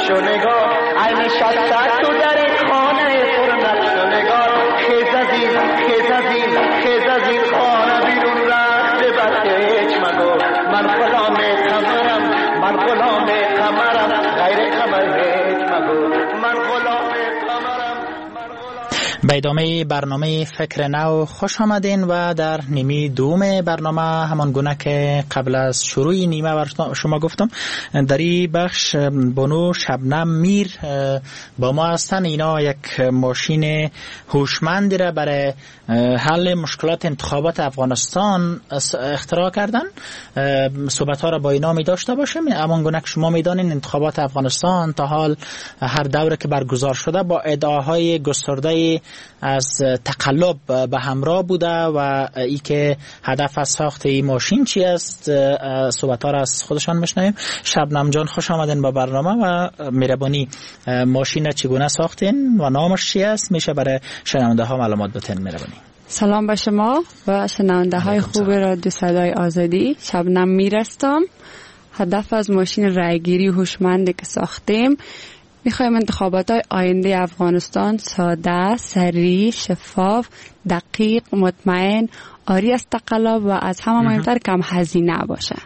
S10: نقش و نگار عین شد تو در خانه پر نقش و نگار خیز از این خانه بیرون رفته بچه هیچ مگو من غلام قمرم غیر قمر هیچ مگو من غلام قمرم.
S5: به ادامه برنامه فکر نو خوش آمدین و در نیمه دوم برنامه همان گونه که قبل از شروع نیمه بر شما گفتم در این بخش بانو شبنم میر با ما هستن. اینا یک ماشین هوشمندی را برای حل مشکلات انتخابات افغانستان اختراع کردن. صحبت ها را با اینا می داشته باشیم. همان گونه که شما می دانین انتخابات افغانستان تا حال هر دوره که برگزار شده با ادعاهای گسترده از تقلب به همراه بوده و ای که هدف از ساخت این ماشین چی است صحبت ها را از خودشان میشنویم. شبنم جان خوش آمدین با برنامه و مهربانی ماشین چگونه ساختین و نامش چی است میشه برای شنونده ها معلومات بتین مهربانی.
S11: سلام به شما و شنونده های خوب رادیو صدای آزادی. شبنم میر هستم. هدف از ماشین رایگیری هوشمندی که ساختیم میخوایم انتخابات های آینده افغانستان ساده، سریع، شفاف، دقیق، مطمئن، عاری از تقلب و از همه مهمتر کم هزینه باشه.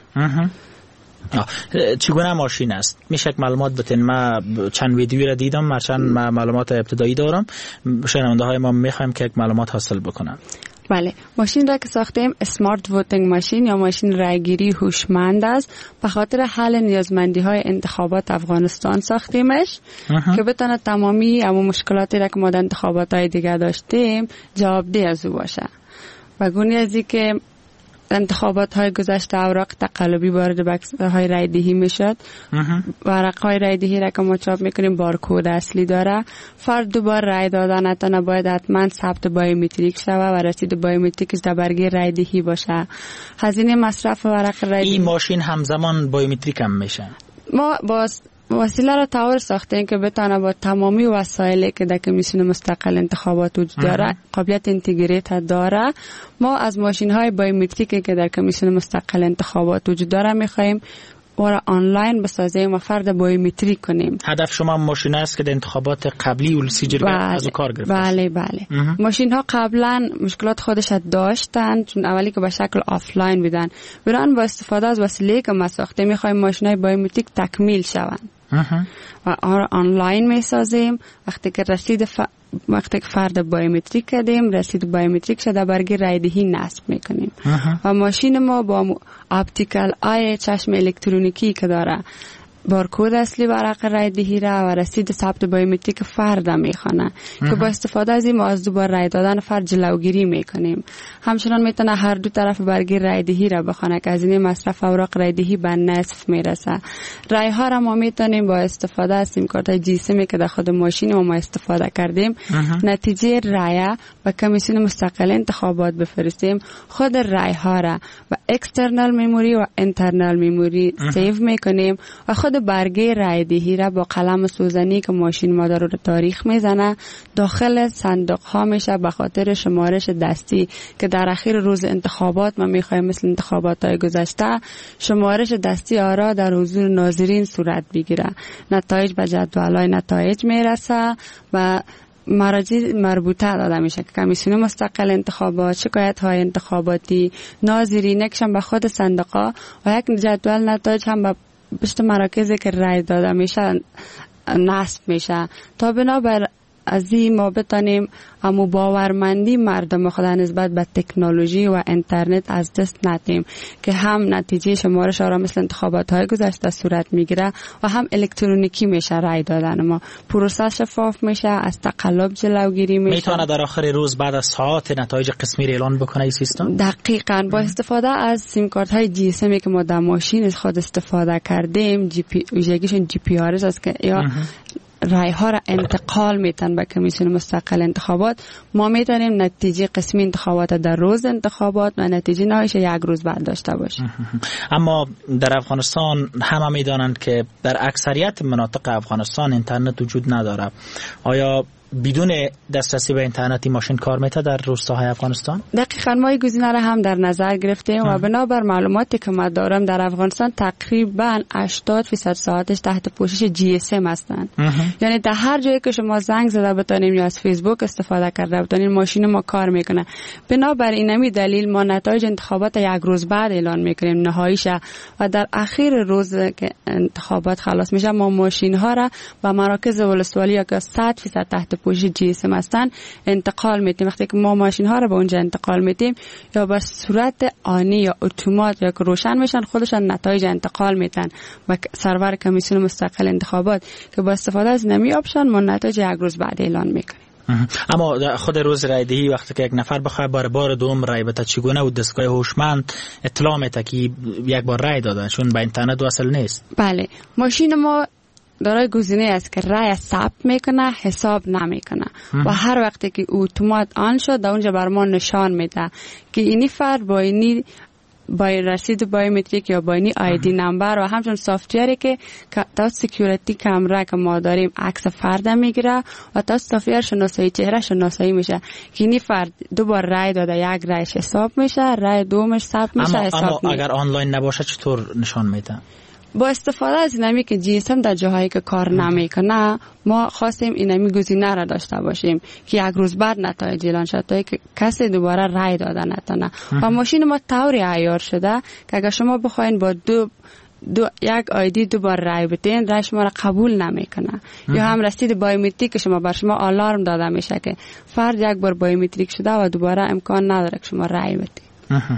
S5: چگونه ماشین است؟ میشه معلومات بتین؟ ما چند ویدیویی را دیدم، مرچند ما معلومات ابتدایی دارم، شنونده های ما میخوایم که یک معلومات حاصل بکنن.
S11: بله، ماشین را که ساختیم اسمارت ووتینگ ماشین یا ماشین رایگیری هوشمند است. به خاطر حل نیازمندی های انتخابات افغانستان ساختیمش که بتونه تمامی اما مشکلاتی را که ما در انتخابات های دیگه داشتیم جوابده از او باشه. و گونه ازی که انتخابات های گذشته اوراق تقلبی وارد بکس های رای دهی میشد. ورق های رای دهی را که ما چاپ میکنیم بارکد اصلی داره. فرد دوبار رای دادن نتونه باید حتما ثبت بایومتریک شوه و رسید بایومتریکش در برگه رای دهی باشه. هزینه مصرف ورق رای دهی.
S5: این ماشین همزمان بایومتریک هم میشه.
S11: ما باز وسیله را طور ساختیم که بتونه با تمامی وسایلی که در کمیسیون مستقل انتخابات وجود داره قابلیت اینتگریت داره. ما از ماشین های بایومتریکی که در کمیسیون مستقل انتخابات وجود داره میخوایم و آنلاین بسازیم و فرد بایومتریک کنیم.
S5: هدف شما ماشین است که در انتخابات قبلی ولسی جرگه از کار گرفته؟
S11: بله. ماشین ها قبلا مشکلات خودش داشتن چون اولی که به شکل آفلاین بودن. بران با استفاده از وسیله که ما ساخته میخوایم ماشین های بایومتریک تکمیل شوند و آنلاین میسازیم. وقتی که وقتی که فرد بایومتریک کردیم رسید بایومتریک شده برگه رای دهی نصب میکنیم و ماشین ما با اپتیکل آی چشم الکترونیکی که داره بارکد اصلی ورق رای دهی را و رسید ثبت بایومتریک فرد میخونه که با استفاده از این ما از دوباره رای دادن فرد جلوگیری میکنیم. همچنان میتونه هر دو طرف برگه رای دهی را بخونه که از این مصرف اوراق رای دهی به نصف میرسه. رای ها را ما میتونیم با استفاده از سیم کارت جی سیمی که در خود ماشین ما استفاده کردیم نتیجه رای و کمیسیون مستقل انتخابات بفرستیم. خود رای ها را و اکسترنال میموری و اینترنال میموری سیو میکنیم و خود برگه رای دهی را با قلم سوزنی که ماشین ما رو تاریخ میزنه داخل صندوق ها میشه به خاطر شمارش دستی که در اخیر روز انتخابات ما میخوایم مثل انتخابات های گذشته شمارش دستی آرا در حضور ناظرین صورت بگیره. نتایج به جدولای نتایج میرسه و مراجع مربوطه داده میشه که کمیسیون مستقل انتخابات، شکایت های انتخاباتی، ناظرینکشن به خود صندوق ها و یک جدول نتایج هم به پشت مراکزی که رای داده میشه نصب میشه تا بنابر از این ما بتانیم اما باورمندی مردم خود نسبت به تکنولوژی و اینترنت از دست ندیم که هم نتیجه شمارش آرا مثل انتخابات های گذشته صورت میگیره و هم الکترونیکی میشه رای دادن ما. پروسه شفاف میشه، از تقلب جلوگیری میشه.
S5: میتونه در آخر روز بعد از ساعات نتایج قسمی را اعلان بکنه این سیستم؟
S11: دقیقاً با استفاده از سیم کارت های جی اس ام که ما در ماشین خود استفاده کردیم ویژگیشون جی پی آر است که یا رای ها را انتقال میتن به کمیسیون مستقل انتخابات. ما میتونیم نتیجه قسمی انتخابات در روز انتخابات و نتیجه نهاییش یک روز بعد داشته باشیم.
S5: اما در افغانستان همه میدانند که در اکثریت مناطق افغانستان اینترنت وجود نداره. آیا بدون دسترسی به اینترنت ماشین کار میته در روستاهای افغانستان؟
S11: دقیقاً ما این گزینه را هم در نظر گرفتیم و بنابر معلوماتی که ما دارم در افغانستان تقریبا 80% ساعتش تحت پوشش GSM هستند. یعنی در هر جایی که شما زنگ زده بتونیم یا از فیسبوک استفاده کرده بتونیم ماشین ما کار میکنه. بنابر اینمی دلیل ما نتایج انتخابات یک روز بعد اعلان میکنیم نهاییشه و در اخیر روز که انتخابات خلاص میشه ما ماشین ها را به مراکز ولسوالی یا که 100% تحت پوشش GSM هستن انتقال میدیم. وقتی که ما ماشین ها را به اونجا انتقال میدیم یا به صورت آنی یا اتومات یا که روشن میشن خودشان نتایج انتقال میدن به سرور کمیسیون مستقل انتخابات که با استفاده از نمی آپشن ما نتایج یک روز بعد اعلان میکنیم.
S5: اما خود روز رای دهی وقتی که یک نفر بخواد بار دوم رای بده چگونه و دستگاه هوشمند اطلاع میده که یک بار رای داده چون به اینترنت وصل نیست؟
S11: بله ماشین ما دارای گزینه است که رای ثبت میکنه حساب نمیکنه و هر وقتی که اتومات آن شد در اونجا بر ما نشان میده که اینی فرد با اینی با رسید بایومتریک یا با اینی آیدی نمبر و همچنین سافتوری که تا سکیوریتی کامرا که ما داریم عکس فرد میگیره و تا سافتور شناسایی چهره شناسایی میشه که اینی فرد دوبار رای داده یک رایش حساب میشه رای دومش ثبت میشه حساب میشه.
S5: اما اگر آنلاین نباشه چطور نشان میده؟
S11: با استفاده از اینمی که GSM در جاهایی که کار نمیکنه ما خواستیم اینمی گزینه را داشته باشیم که یک روز بعد نتایج اعلان شد تا که کسی دوباره رای داده نتونه و ماشین ما طوری عیار شده که اگر شما بخواین با یک آیدی دوبار رای بدین رای شما را قبول نمیکنه یا هم رسید بایومتریک شما بر شما آلارم داده میشه که فرد یک بار بایومتریک شده و دوباره امکان نداره که شما رای بدید.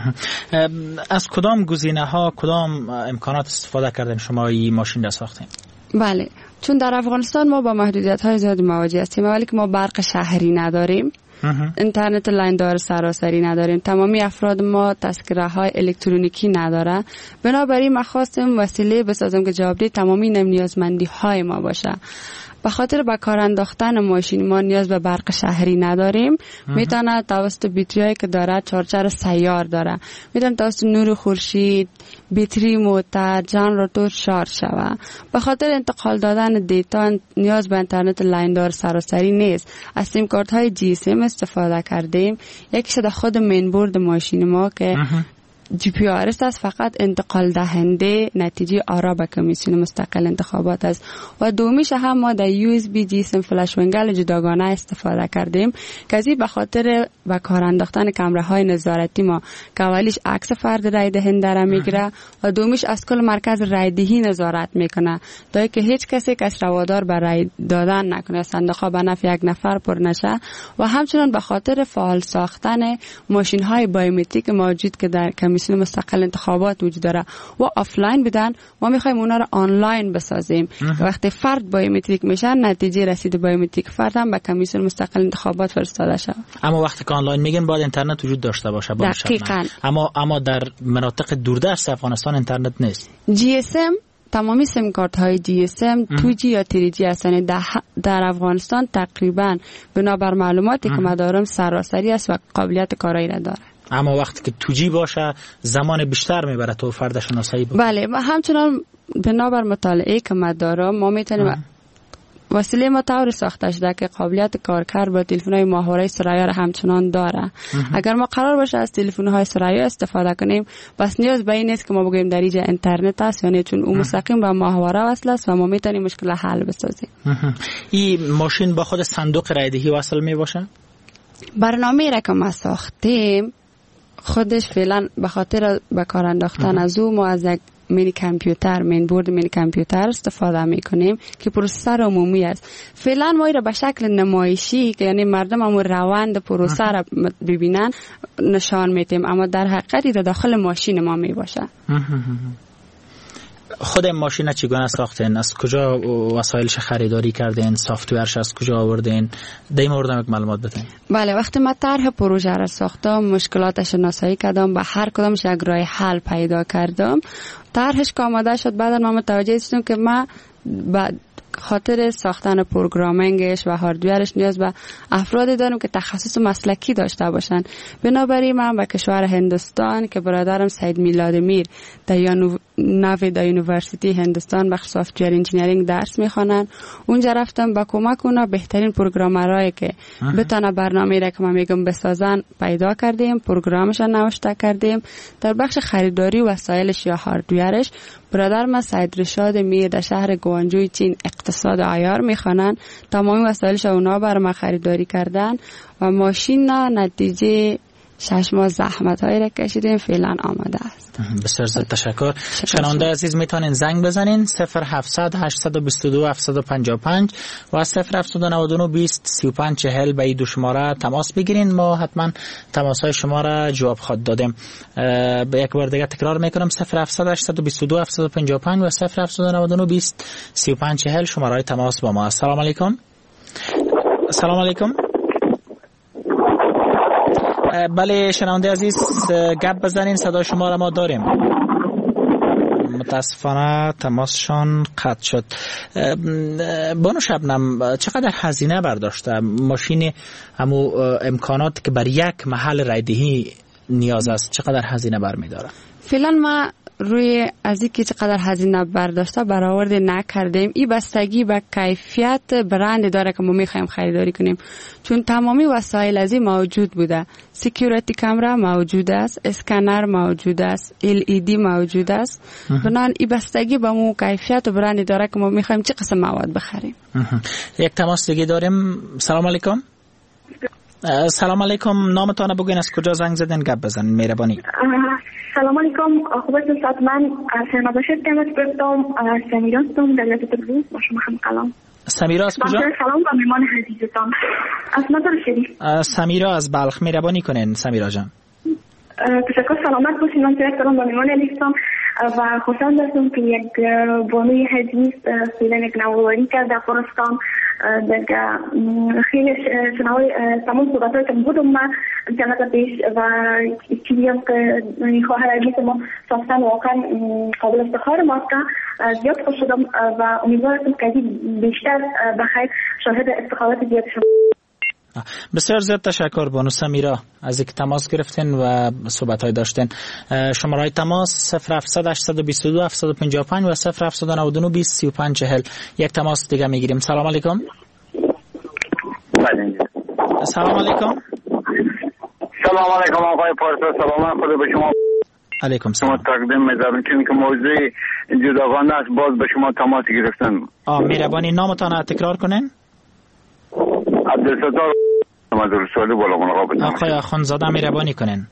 S5: از کدام گزینه ها کدام امکانات استفاده کردیم شما این ماشین را ساختیم؟
S11: بله چون در افغانستان ما با محدودیت های زیادی مواجه هستیم. اولی که ما برق شهری نداریم اینترنت لاین دار سراسری نداریم تمامی افراد ما تذکره های الکترونیکی نداره بنابراین ما خواستیم وسیله بسازیم که جوابده تمامی نیازمندی های ما باشه. به خاطر به کار انداختن ماشین ما نیاز به برق شهری نداریم میتونه توسط بیتریایی که داره چارجر سیار داره میتونه توسط نور خورشید بیتری موتور جنراتور شارژ شوه. به خاطر انتقال دادن دیتا نیاز به اینترنت لاین دار سراسری نیست. از سیم کارت های GSM استفاده کردیم یکیش در خود مین بورد ماشین ما که GPRS است فقط انتقال دهنده نتیجه آرا به کمیسیون مستقل انتخابات است و دومیش هم ما در USB GSM فلش ونگل جداگانه استفاده کردیم که ازی به خاطر به کار انداختن کامراهای نظارتی ما که اولیش عکس فرد رای دهنده را میگیره و دومیش از کل مرکز رای دهی نظارت میکنه تا که هیچ کسی کس روادار به رای دادن نکنه صندوق‌ها به نفع یک نفر پر نشه و همچنین به خاطر فعال ساختن ماشین های بایومتریک موجود که در کمیسیون مستقل انتخابات وجود داره و آفلاین بدن ما میخوایم اونا رو آنلاین بسازیم. وقتی فرد بایومتریک میشن نتیجه رسید بایومتریک فرد هم به کمیسیون مستقل انتخابات فرستاده شود.
S5: اما وقتی که آنلاین میگن باید اینترنت وجود داشته باشه.
S11: دقیقاً.
S5: اما در مناطق دوردست افغانستان اینترنت نیست.
S11: GSM تمامی سیم کارت های GSM 2G یا 3G هستند در افغانستان تقریبا بنابر معلوماتی که ما دارم سراسری است و قابلیت کارایی را داره.
S5: اما وقتی که 2G باشه زمان بیشتر میبره تو فرد شناسایی بکنه.
S11: بله و همچنان بنابر مطالعه که ما دارم ما میتونیم وسیله ما طوری ساخته شده که قابلیت کارکرد با تلفن‌های ماهواره ثریا را همچنان داره. اگر ما قرار باشه از تلفن‌های ثریا استفاده کنیم بس نیاز به این نیست که ما بگیم در اینجا اینترنت است یعنی چون اون مستقیم به ماهواره وصل است و ما میتونیم مشکل حل بسازیم.
S5: این ماشین با خود صندوق رای دهی وصل می باشه؟
S11: برنامه را که ما ساختیم خودش فعلا به خاطر به کار انداختن از او ما از یک مینی کامپیوتر مین بورد مینی کامپیوتر استفاده میکنیم که پروسسور عمومی است. فعلا ما را به شکل نمایشی که یعنی مردم هم روند پروسه را ببینن نشان میدیم اما در حقیقت در داخل ماشین ما می باشه.
S5: خود ماشین چگونه ساختین؟ از کجا وسایلش خریداری کردین؟ سافتورش از کجا آوردین؟ در این مورد معلومات بدین.
S11: بله وقتی من طرح پروژه را ساختم مشکلاتش شناسایی کردم به هر کدامش یک راه حل پیدا کردم. طرحش که آماده شد بعد ما متوجه شدم که ما خاطر ساختن پروگرامینگش و هاردویرش نیاز به افرادی داریم که تخصص مسلکی داشته باشن. بنابراین من به کشور هندوستان که برادرم سید میلاد میر در یونیورسیتی هندوستان بخش سافتویر انجینیرینگ درس میخوانن، اونجا رفتم با کمک اونا بهترین پروگرامرایی که بتونه برنامه‌ای را که ما میگم بسازن پیدا کردیم، پروگرامش نوشته کردیم. در بخش خریداری وسایلش یا هاردویرش برادر ما سید رشاد میر در شهر گوانجوی چین اقتصاد عیار میخوانن، تمام وسایلش اونا بر ما خریداری کردن و ماشین نتیجه 6 ماه زحمت هایی را کشیدیم فعلا آماده است.
S5: بسیار زیاد تشکر. شنونده عزیز میتونین زنگ بزنین 0700 822 755 و 0799 20 35 40 به این دو شماره تماس بگیرین. ما حتما تماس های شما را جواب خواهد دادیم. به یک بار دیگه تکرار میکنم 0700 822 755 و 0799 20 35 40 شماره های تماس با ما. السلام علیکم. السلام علیکم. بله شنونده عزیز گپ بزنین، صدا شما را ما داریم. متاسفانه تماسشان قطع شد. بانو شبنم چقدر هزینه برداشته ماشین همو امکانات که بر یک محل رایدهی نیاز است چقدر هزینه برمیداره؟
S11: فعلا ما روی از اینکه چقدر هزینه برداشته برآورده نکردیم. این بستگی به کیفیت برند داره که ما میخوایم خریداری کنیم، چون تمامی وسایل از این موجود بوده. سکیوریتی کامرا موجود است، اسکنر موجود است، LED موجود است. بنابراین این بستگی به مو کیفیت و برند داره که ما میخوایم چه قسم مواد بخریم.
S5: یک تماس دیگه داریم. سلام علیکم. سلام علیکم، نامتان بگین، از کجا زنگ زدین گپ بزنین مهربانی.
S12: سلام علیکم، خوب هستید؟ من شهناز شرکت گفتم، سمیرا هستم در ولایت تبریز با شما هم کلام.
S5: سمیرا از کجا؟
S12: سلام به مهمان عزیزتان از مزار شریف.
S5: سمیرا از بلخ، مهربانی کنین سمیرا جان.
S12: تشکر، سلامت باشین. من سلام به مهمان عزیزتان و خوشحال هستم که یک بانوی حدیث فعلا یک نوآوری کرد در افغانستان. دیگه خیلی شنوای تمام صحبت‌های که بودم من چند پیش و چیزی هم که خواهر عزیز ما ساختن واقعا قابل افتخار ماست که زیاد خوش شدم و امیدوارم که بیشتر بخیر شاهد افتخارات زیاد شدم.
S5: بسیار زیاد تشکر بانو سمیرا از اینکه تماس گرفتین و صحبت‌های داشتین. شماره تماس 0700 822 755 و 0799 20 35 40. یک تماس دیگه میگیریم. سلام علیکم. سلام علیکم.
S7: سلام علیکم آقای پارسا، سلام خدا به شما.
S5: علیکم سلام.
S7: تقدیم می‌ذارم که موضوع جداگانه است، باز به شما تماس گرفتن.
S5: مهربانی نامتان تکرار کنین.
S7: عبدالستار محمد رسولی بالا ملاقات.
S5: آقای آخوندزاده مهربانی کنین.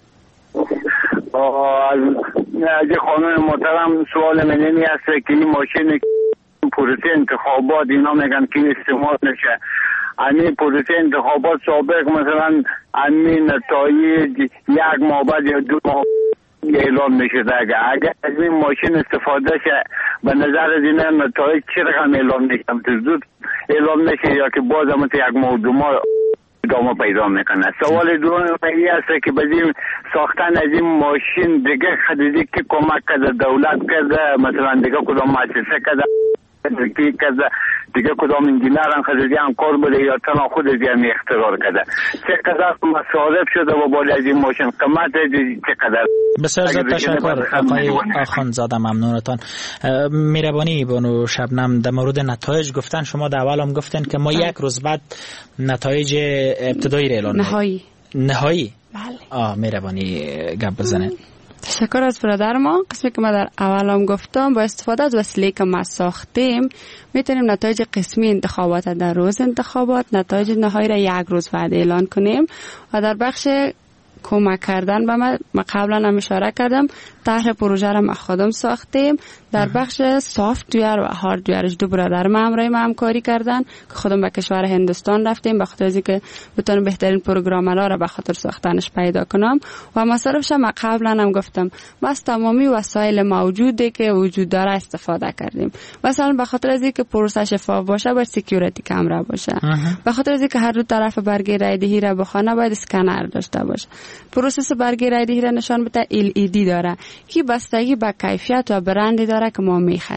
S7: از خانم محترم سوال من اینی است که این ماشین پروسه انتخابات اینا میگن که استعمال نشه. همین پروسه انتخابات سابق مثلا همین نتایج یک ماه بعد یا 2 ماه اعلام میشه. اگر از این ماشین استفاده شه به نظر از این نتایج چه رقم اعلام میشه؟ زود اعلام میشه یا که باز هم 1 ماه 2 ماه ادامه پیدا میکنه؟ سوال دوم این است که بدیم ساختن از این ماشین دیگه خریدی که کمک کرده دولت کرده، مثلا دیگه کدام مؤسسه کرده دیگه کدام انجینر هم خریدی هم کار بوده یا تنها خود هم اختراع کرده؟ چقدر مصارف شده و بالا از این ماشین قیمت چقدر؟
S5: بسیار زیاد تشکر آقای آخوندزاده، ممنونتان. مهربانی بانو شبنم در مورد نتایج گفتن، شما در اول هم گفتن که ما 1 روز بعد نتایج ابتدایی را اعلان نهایی. بله. مهربانی گپ بزنید.
S11: تشکر از برادر ما. قسمی که ما در اولام گفتم با استفاده از وسیله که ما ساختیم میتونیم نتایج قسمی انتخابات در روز انتخابات، نتایج نهایی را 1 روز بعد اعلان کنیم. و در بخش کمک کردن به ما قبلا هم اشاره کردم طرح پروژه را ما خودم ساختیم. در بخش سافتویر و هاردویرش 2 برادر ما همراه ما همکاری کردن که خودم به کشور هندوستان رفتیم به خاطر اینکه بتونم بهترین پروگرامرها را به خاطر ساختنش پیدا کنم. و مصارفش ما قبلا هم گفتم ما از تمامی وسایل موجودی که وجود داره استفاده کردیم. مثلا به خاطر اینکه پروسه شفاف باشه باید سکیوریتی کامرا باشه. به خاطر اینکه هر دو طرف برگه رایدهی را بخونه باید اسکنر داشته باشه. پروسس برگه رایدهی را نشان بده LED داره که بستگی به کیفیت و برندی داره که ما میخریم.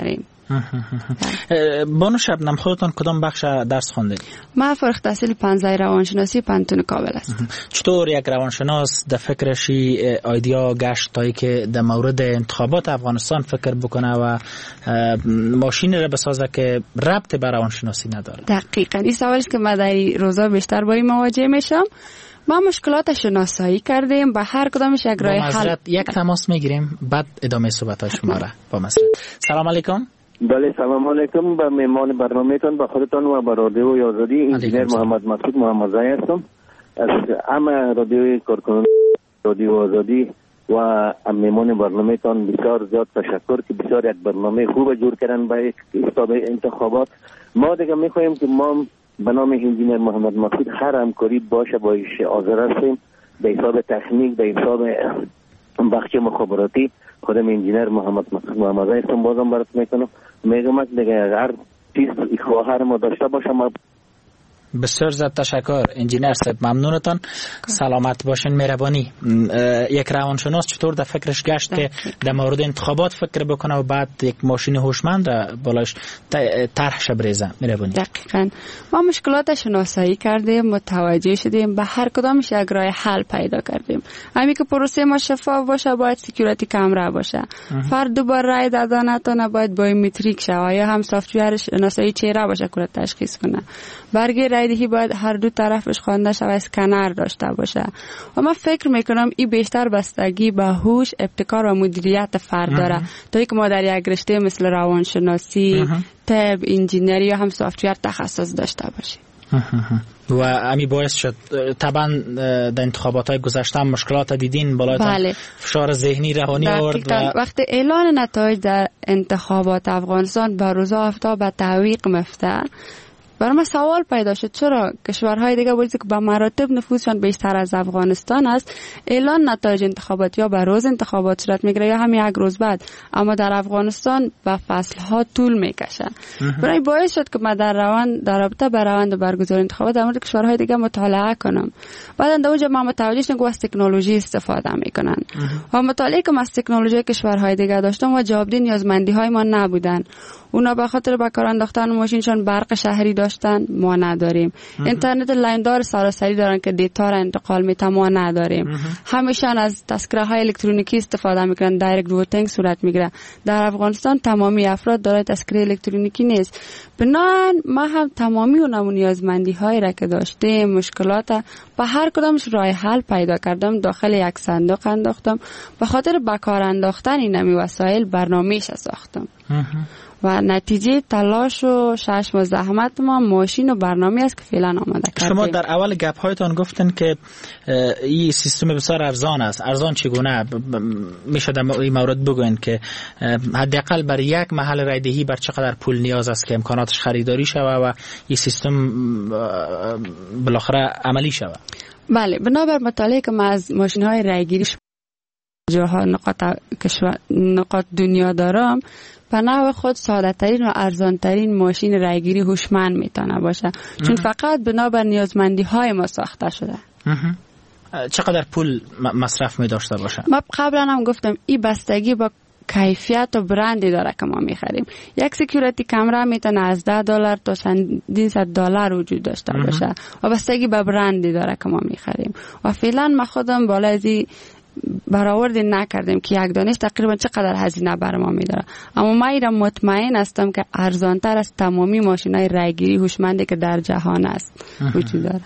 S5: بانو شبنم خودتان کدام بخش درس خوندید؟
S11: ما فارغ التحصیل 15 روانشناسی پانتون کابل است.
S5: چطور یک روانشناس در فکرشی ایدیا گشت تایی که در مورد انتخابات افغانستان فکر بکنه و ماشین را بسازه که ربط به روانشناسی نداره؟
S11: دقیقاً این سوالی است که من در روزا بیشتر با این مواجه میشم. ما مشکلات شناسایی کردیم، به هر کدامش یک راه حل.
S5: یک تماس میگیریم بعد ادامه صحبت شما را با مسئله. سلام علیکم.
S13: بله سلام علیکم به مهمان برنامه‌تان، به خودتان و به رادیو آزادی. انجینر محمد مسعود محمدزی هستم از همه رادیوی کارکنان رادیو آزادی و مهمان برنامه‌تان بسیار زیاد تشکر که بسیار یک برنامه خوب جور کردن برای استاد انتخابات. ما دیگه می‌خوایم که ما به نام انجینر محمد مسعود هر همکاری باشه با ایش حاضر هستیم به حساب تکنیک، به حساب بخش مخابراتی. خودم انجینر محمد مسعود محمدزی هستم. بازم برات میگم دیگه هر چیز خواهر ما داشته باشه. ما
S5: بسیار زیاد تشکر انجینر صاحب، ممنونتان. سلامت باشین، مهربانی. یک روانشناس چطور در فکرش گشت که در مورد انتخابات فکر بکنه و بعد یک ماشین هوشمند را بالاش طرحش بریزه؟ مهربانی.
S11: دقیقاً ما مشکلات شناسایی کردیم، متوجه شدیم، به هر کدامش یک راه حل پیدا کردیم. همین که پروسه ما شفاف باشه، باید سکیوریتی کامرا باشه. فرد دوباره رای دادن نتونه، باید بایومتریک شه یا هم سافت‌ور شناسایی چهره باشه که تشخیص کنه. برگه رایدهی باید هر دو طرفش خوانده شود، اسکنر داشته باشه. و من فکر میکنم این بیشتر بستگی به هوش، ابتکار و مدیریت فرد داره تا اینکه ما در یک رشته مثل روانشناسی، طب، انجینری یا هم سافت‌ور تخصص داشته باشیم.
S5: و امی باعث شد طبعا در انتخابات های گذشته هم مشکلات دیدین بالایتان.
S11: بله.
S5: فشار ذهنی روانی آورد و
S11: وقتی اعلان نتایج در انتخابات افغانستان به روزا افتاد به تعویق مفته، برای من سوال پیدا شد چرا کشورهای دیگه وقتی که به مراتب نفوذشان بیشتر از افغانستان است اعلان نتایج انتخابات یا به روز انتخابات صورت میگیره یا هم یک روز بعد، اما در افغانستان به فصلها طول میکشه. برای باعث شد که من در رابطه با روند برگزاری انتخابات در مورد کشورهای دیگه مطالعه کنم. بعد در اونجا ما متوجه شدم که از تکنولوژی استفاده میکنن و مطالعه که از تکنولوژی کشورهای دیگه داشتم و جوابدهی نیازمندی های ما نبودن. اونا به خاطر به کار انداختن ماشینشان برق شهری داشتن، ما نداریم. اینترنت لاین‌دار سراسری دارن که دیتا را انتقال میتن، ما نداریم. همیشان از تذکره های الکترونیکی استفاده میکنن، دایرکت ووتینگ صورت میگیره. در افغانستان تمامی افراد دارای تذکره الکترونیکی نیست. بنابراین ما هم تمامی اون نیازمندی هایی را که داشتیم، مشکلات به هر کدامش راه حل پیدا کردم، داخل یک صندوق انداختم. به خاطر به کار انداختن این وسایل برنامه‌اش ساختم. و نتیجه تلاش و شش و زحمت ما ماشین و برنامه است که فعلا آماده کردیم.
S5: شما در اول گپ هایتان گفتن که این سیستم بسیار ارزان است. ارزان چگونه میشه در این مورد بگوین که حداقل برای یک محل رایدهی بر چقدر پول نیاز است که امکاناتش خریداری شود و این سیستم بالاخره عملی شود؟
S11: بله، بنابر مطالعه که ما از ماشین های رایگیری جاها نقاط دنیا دارم، به نوع خود ساده ترین و ارزان ترین ماشین رایگیری هوشمند میتونه باشه، چون فقط بنابر نیازمندی های ما ساخته شده.
S5: چقدر پول مصرف می داشته باشه؟
S11: ما قبلا هم گفتم این بستگی با کیفیت و برندی داره که ما میخریم. یک سکیوریتی کامرا میتونه از $10 تا چندین $100 وجود داشته باشه و بستگی به برندی داره که ما میخریم. و فعلا ما خودم بالا از برآورد نکردیم که یک دانش تقریبا چقدر هزینه بر ما میداره، اما ما ایران مطمئن هستم که ارزانتر از تمامی ماشینای رایگیری هوشمندی که در جهان است وجود داره.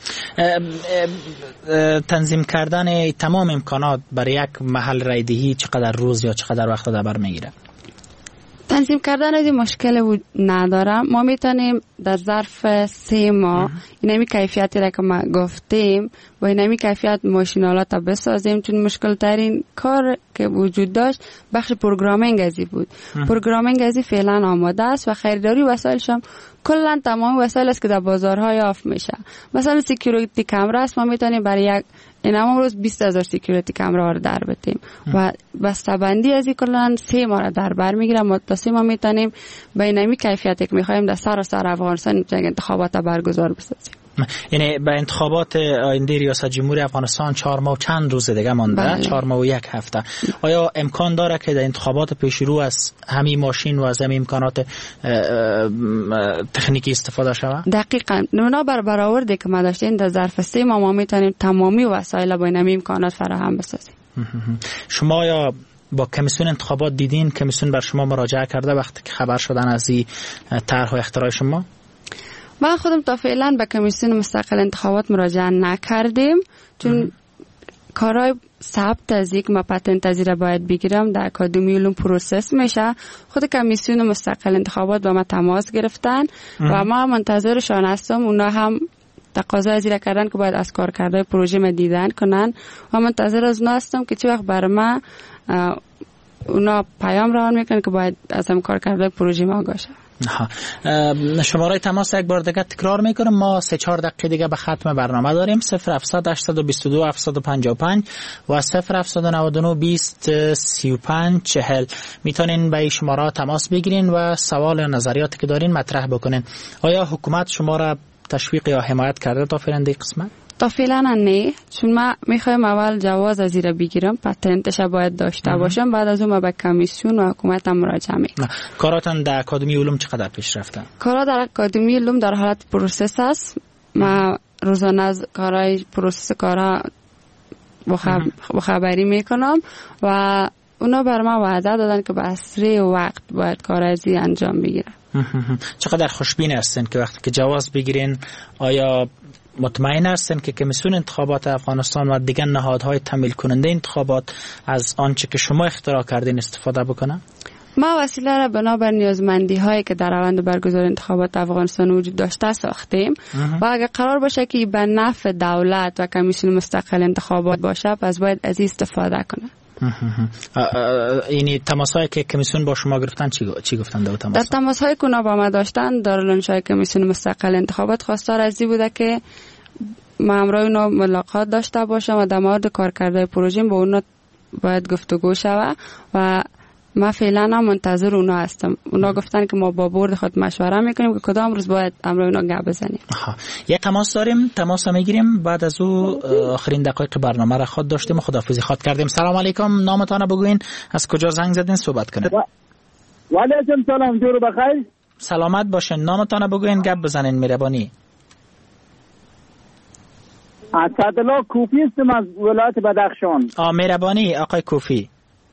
S5: تنظیم کردن تمام امکانات برای یک محل رایدهی چقدر روز یا چقدر وقت در بر میگیره؟
S11: تنظیم کردن از این مشکل ندارم. ما میتونیم در ظرف 3 ماه اینمی کیفیتی را که ما گفتیم با اینمی کیفیت ماشینالات را بسازیم، چون مشکل ترین کار که وجود داشت بخش پروگرامینگ ازی بود. پروگرامینگ ازی فعلا آماده است و خریداری وسایلش هم کلا تمام وسایل است که در بازارها یافت میشه. مثلا سکیوریتی کامرا است، ما میتونیم برای یک اینم روز 20,000 سکیوریتی کامرا رو در بتیم و بسته‌بندی از این کلا 3 ماه را در بر میگیره. ما تا 3 ماه میتونیم با اینمی کیفیتی که میخوایم در سراسر افغانستان انتخابات برگزار بسازیم.
S5: یعنی به انتخابات آینده ریاست جمهوری افغانستان 4 ماه چند روز دیگه مانده؟ 4 ماه و 1 هفته. آیا امکان داره که در انتخابات پیش رو از همین ماشین و از همین امکانات تکنیکی استفاده شود؟
S11: دقیقاً. نمونه برآورده که ما داشتیم در ظرف 3 ماه ما میتونیم تمامی وسایل با این امکانات فراهم بسازیم.
S5: شما یا با کمیسیون انتخابات دیدین کمیسیون بر شما مراجعه کرده وقتی که خبر شدن از این طرح و اختراع شما؟
S11: ما خودم تا فعلا به کمیسیون مستقل انتخابات مراجعه نکردیم، چون کارهای ثبت از یک ما پتنت از را باید بگیرم در اکادمی علوم پروسس میشه. خود کمیسیون مستقل انتخابات با ما تماس گرفتن و ما منتظرشان هستم. اونا هم تقاضا از را کردن که باید از کارکردهای پروژه ما دیدن کنن و منتظر از اونا هستم که چه وقت بر ما اونا پیام روان میکنن که باید از هم کارکردهای پروژه ما آگاه شد.
S5: شماره تماس یک بار دیگه تکرار میکنم. ما 3-4 دقیقه دیگه به ختم برنامه داریم. 0700 822 755 و 0799 20 35 40 میتونین به این شماره تماس بگیرین و سوال یا نظریاتی که دارین مطرح بکنین. آیا حکومت شما را تشویق یا حمایت کرده تا فعلا در قسمت؟
S11: تا فعلا نه، چون ما میخوایم اول جواز از ایرا بگیرم، پتنتش باید داشته باشم، بعد از اون ما به کمیسیون و حکومت هم مراجعه میکنم.
S5: کاراتون در اکادمی علوم چقدر پیش رفته؟
S11: کارا در اکادمی علوم در حالت پروسس است. ما روزانه از کارهای پروسس کارا خبری میکنم و اونا بر ما وعده دادن که به اسرع وقت باید کارازی انجام بگیرن.
S5: چقدر خوشبین هستین که وقتی که جواز بگیرین آیا مطمئن هستین که کمیسیون انتخابات افغانستان و دیگر نهادهای تمویل کننده انتخابات از آنچه که شما اختراع کردین استفاده بکنن؟
S11: ما وسیله را بنابر نیازمندی هایی که در روند برگزاری انتخابات افغانستان وجود داشته ساختیم و اگر قرار باشه که به نفع دولت و کمیسیون مستقل انتخابات باشه پس باید از استفاده کنه.
S5: یعنی تماس‌هایی که کمیسیون با شما گرفتن چی گفتن در تماس؟
S11: در تماس‌هایی که اونا با ما داشتن دارالانشای کمیسیون مستقل انتخابات خواستار از این بوده که ما همراه اونا ملاقات داشته باشم و در مورد کارکردهای پروژه با اونا باید گفتگو شود و ما فعلا هم منتظر اونا هستم. اونا گفتن که ما با بورد خود مشوره میکنیم که کدام روز باید همراه اونا گپ بزنیم.
S5: یه تماس داریم، تماس میگیریم، بعد از او آخرین دقایق برنامه را خود داشتیم و خداحافظی خود کردیم. سلام علیکم، نامتان بگوین، از کجا زنگ زدین، صحبت کنید.
S14: و علیکم سلام، جور بخیر.
S5: سلامت باشین، نامتان بگوین، گپ بزنین مهربانی.
S14: اسدالله کوفی هستم از ولایت بدخشان.
S5: مهربانی آقای کوفی.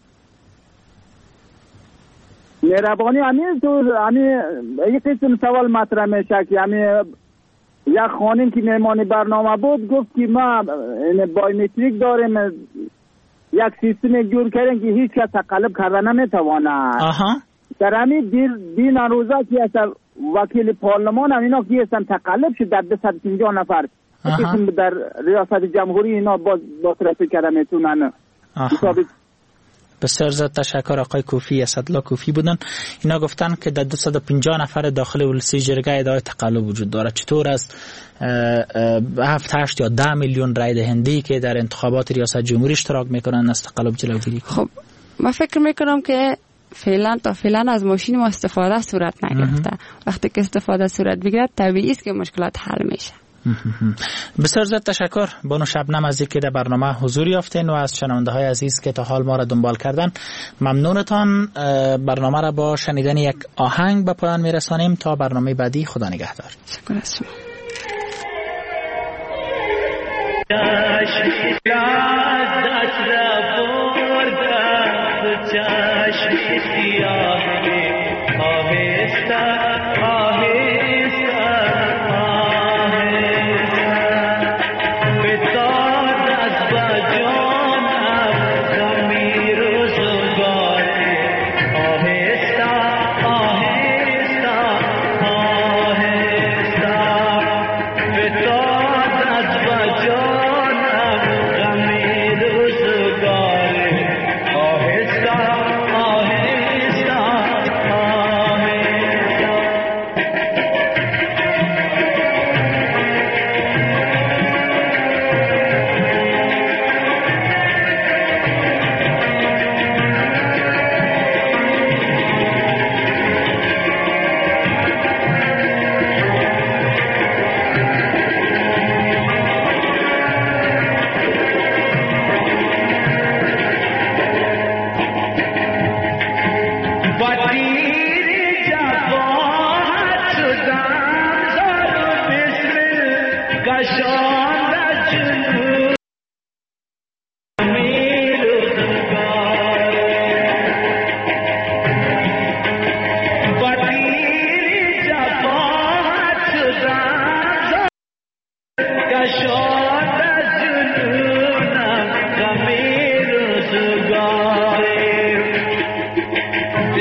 S14: مهربانی یک قسم سوال مطرح میشه که یک خانم که مهمان برنامه بود گفت که ما بایومتریک داریم، یک سیستم جور کردیم که هیچ کس تقلب کرده نمیتواند. در همین دین روزه که اصلا وکیل پارلمان هم اینا که اصلا تقلب شد در 250 نفر قسم در ریاست جمهوری اینا با ترافیک کرده میتونن.
S5: بسیار زیاد تشکر آقای کوفی، اسدالله کوفی بودن. اینا گفتن که در 250 نفر داخل ولسی جرگه ادعای تقلب وجود داره. چطور است 7-8 یا 10 میلیون رای دهنده که در انتخابات ریاست جمهوری اشتراک میکنن از تقلب جلوگیری کنن؟
S11: خب من فکر میکنم که تا فعلا از ماشین ما استفاده صورت نگرفته. وقتی که استفاده صورت بگیرد طبیعی است که مشکلات حل میشه.
S5: بسیار زیاد تشکر بانو شبنم از اینکه در برنامه حضور یافتین و از شنونده های عزیز که تا حال ما را دنبال کردن ممنونتان. برنامه را با شنیدن یک آهنگ به پایان میرسانیم تا برنامه بعدی. خدا نگهدار.
S11: شکر از شما.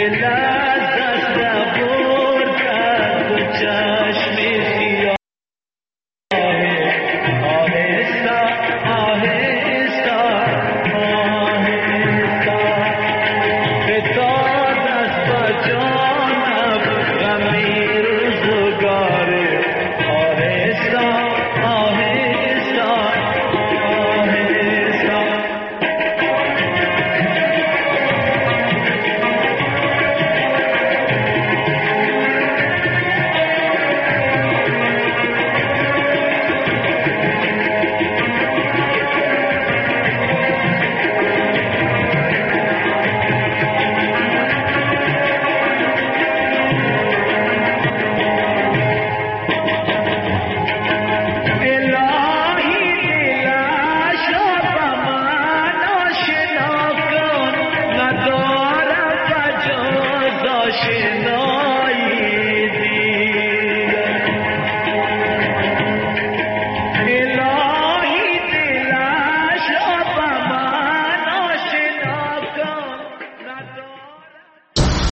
S10: دلم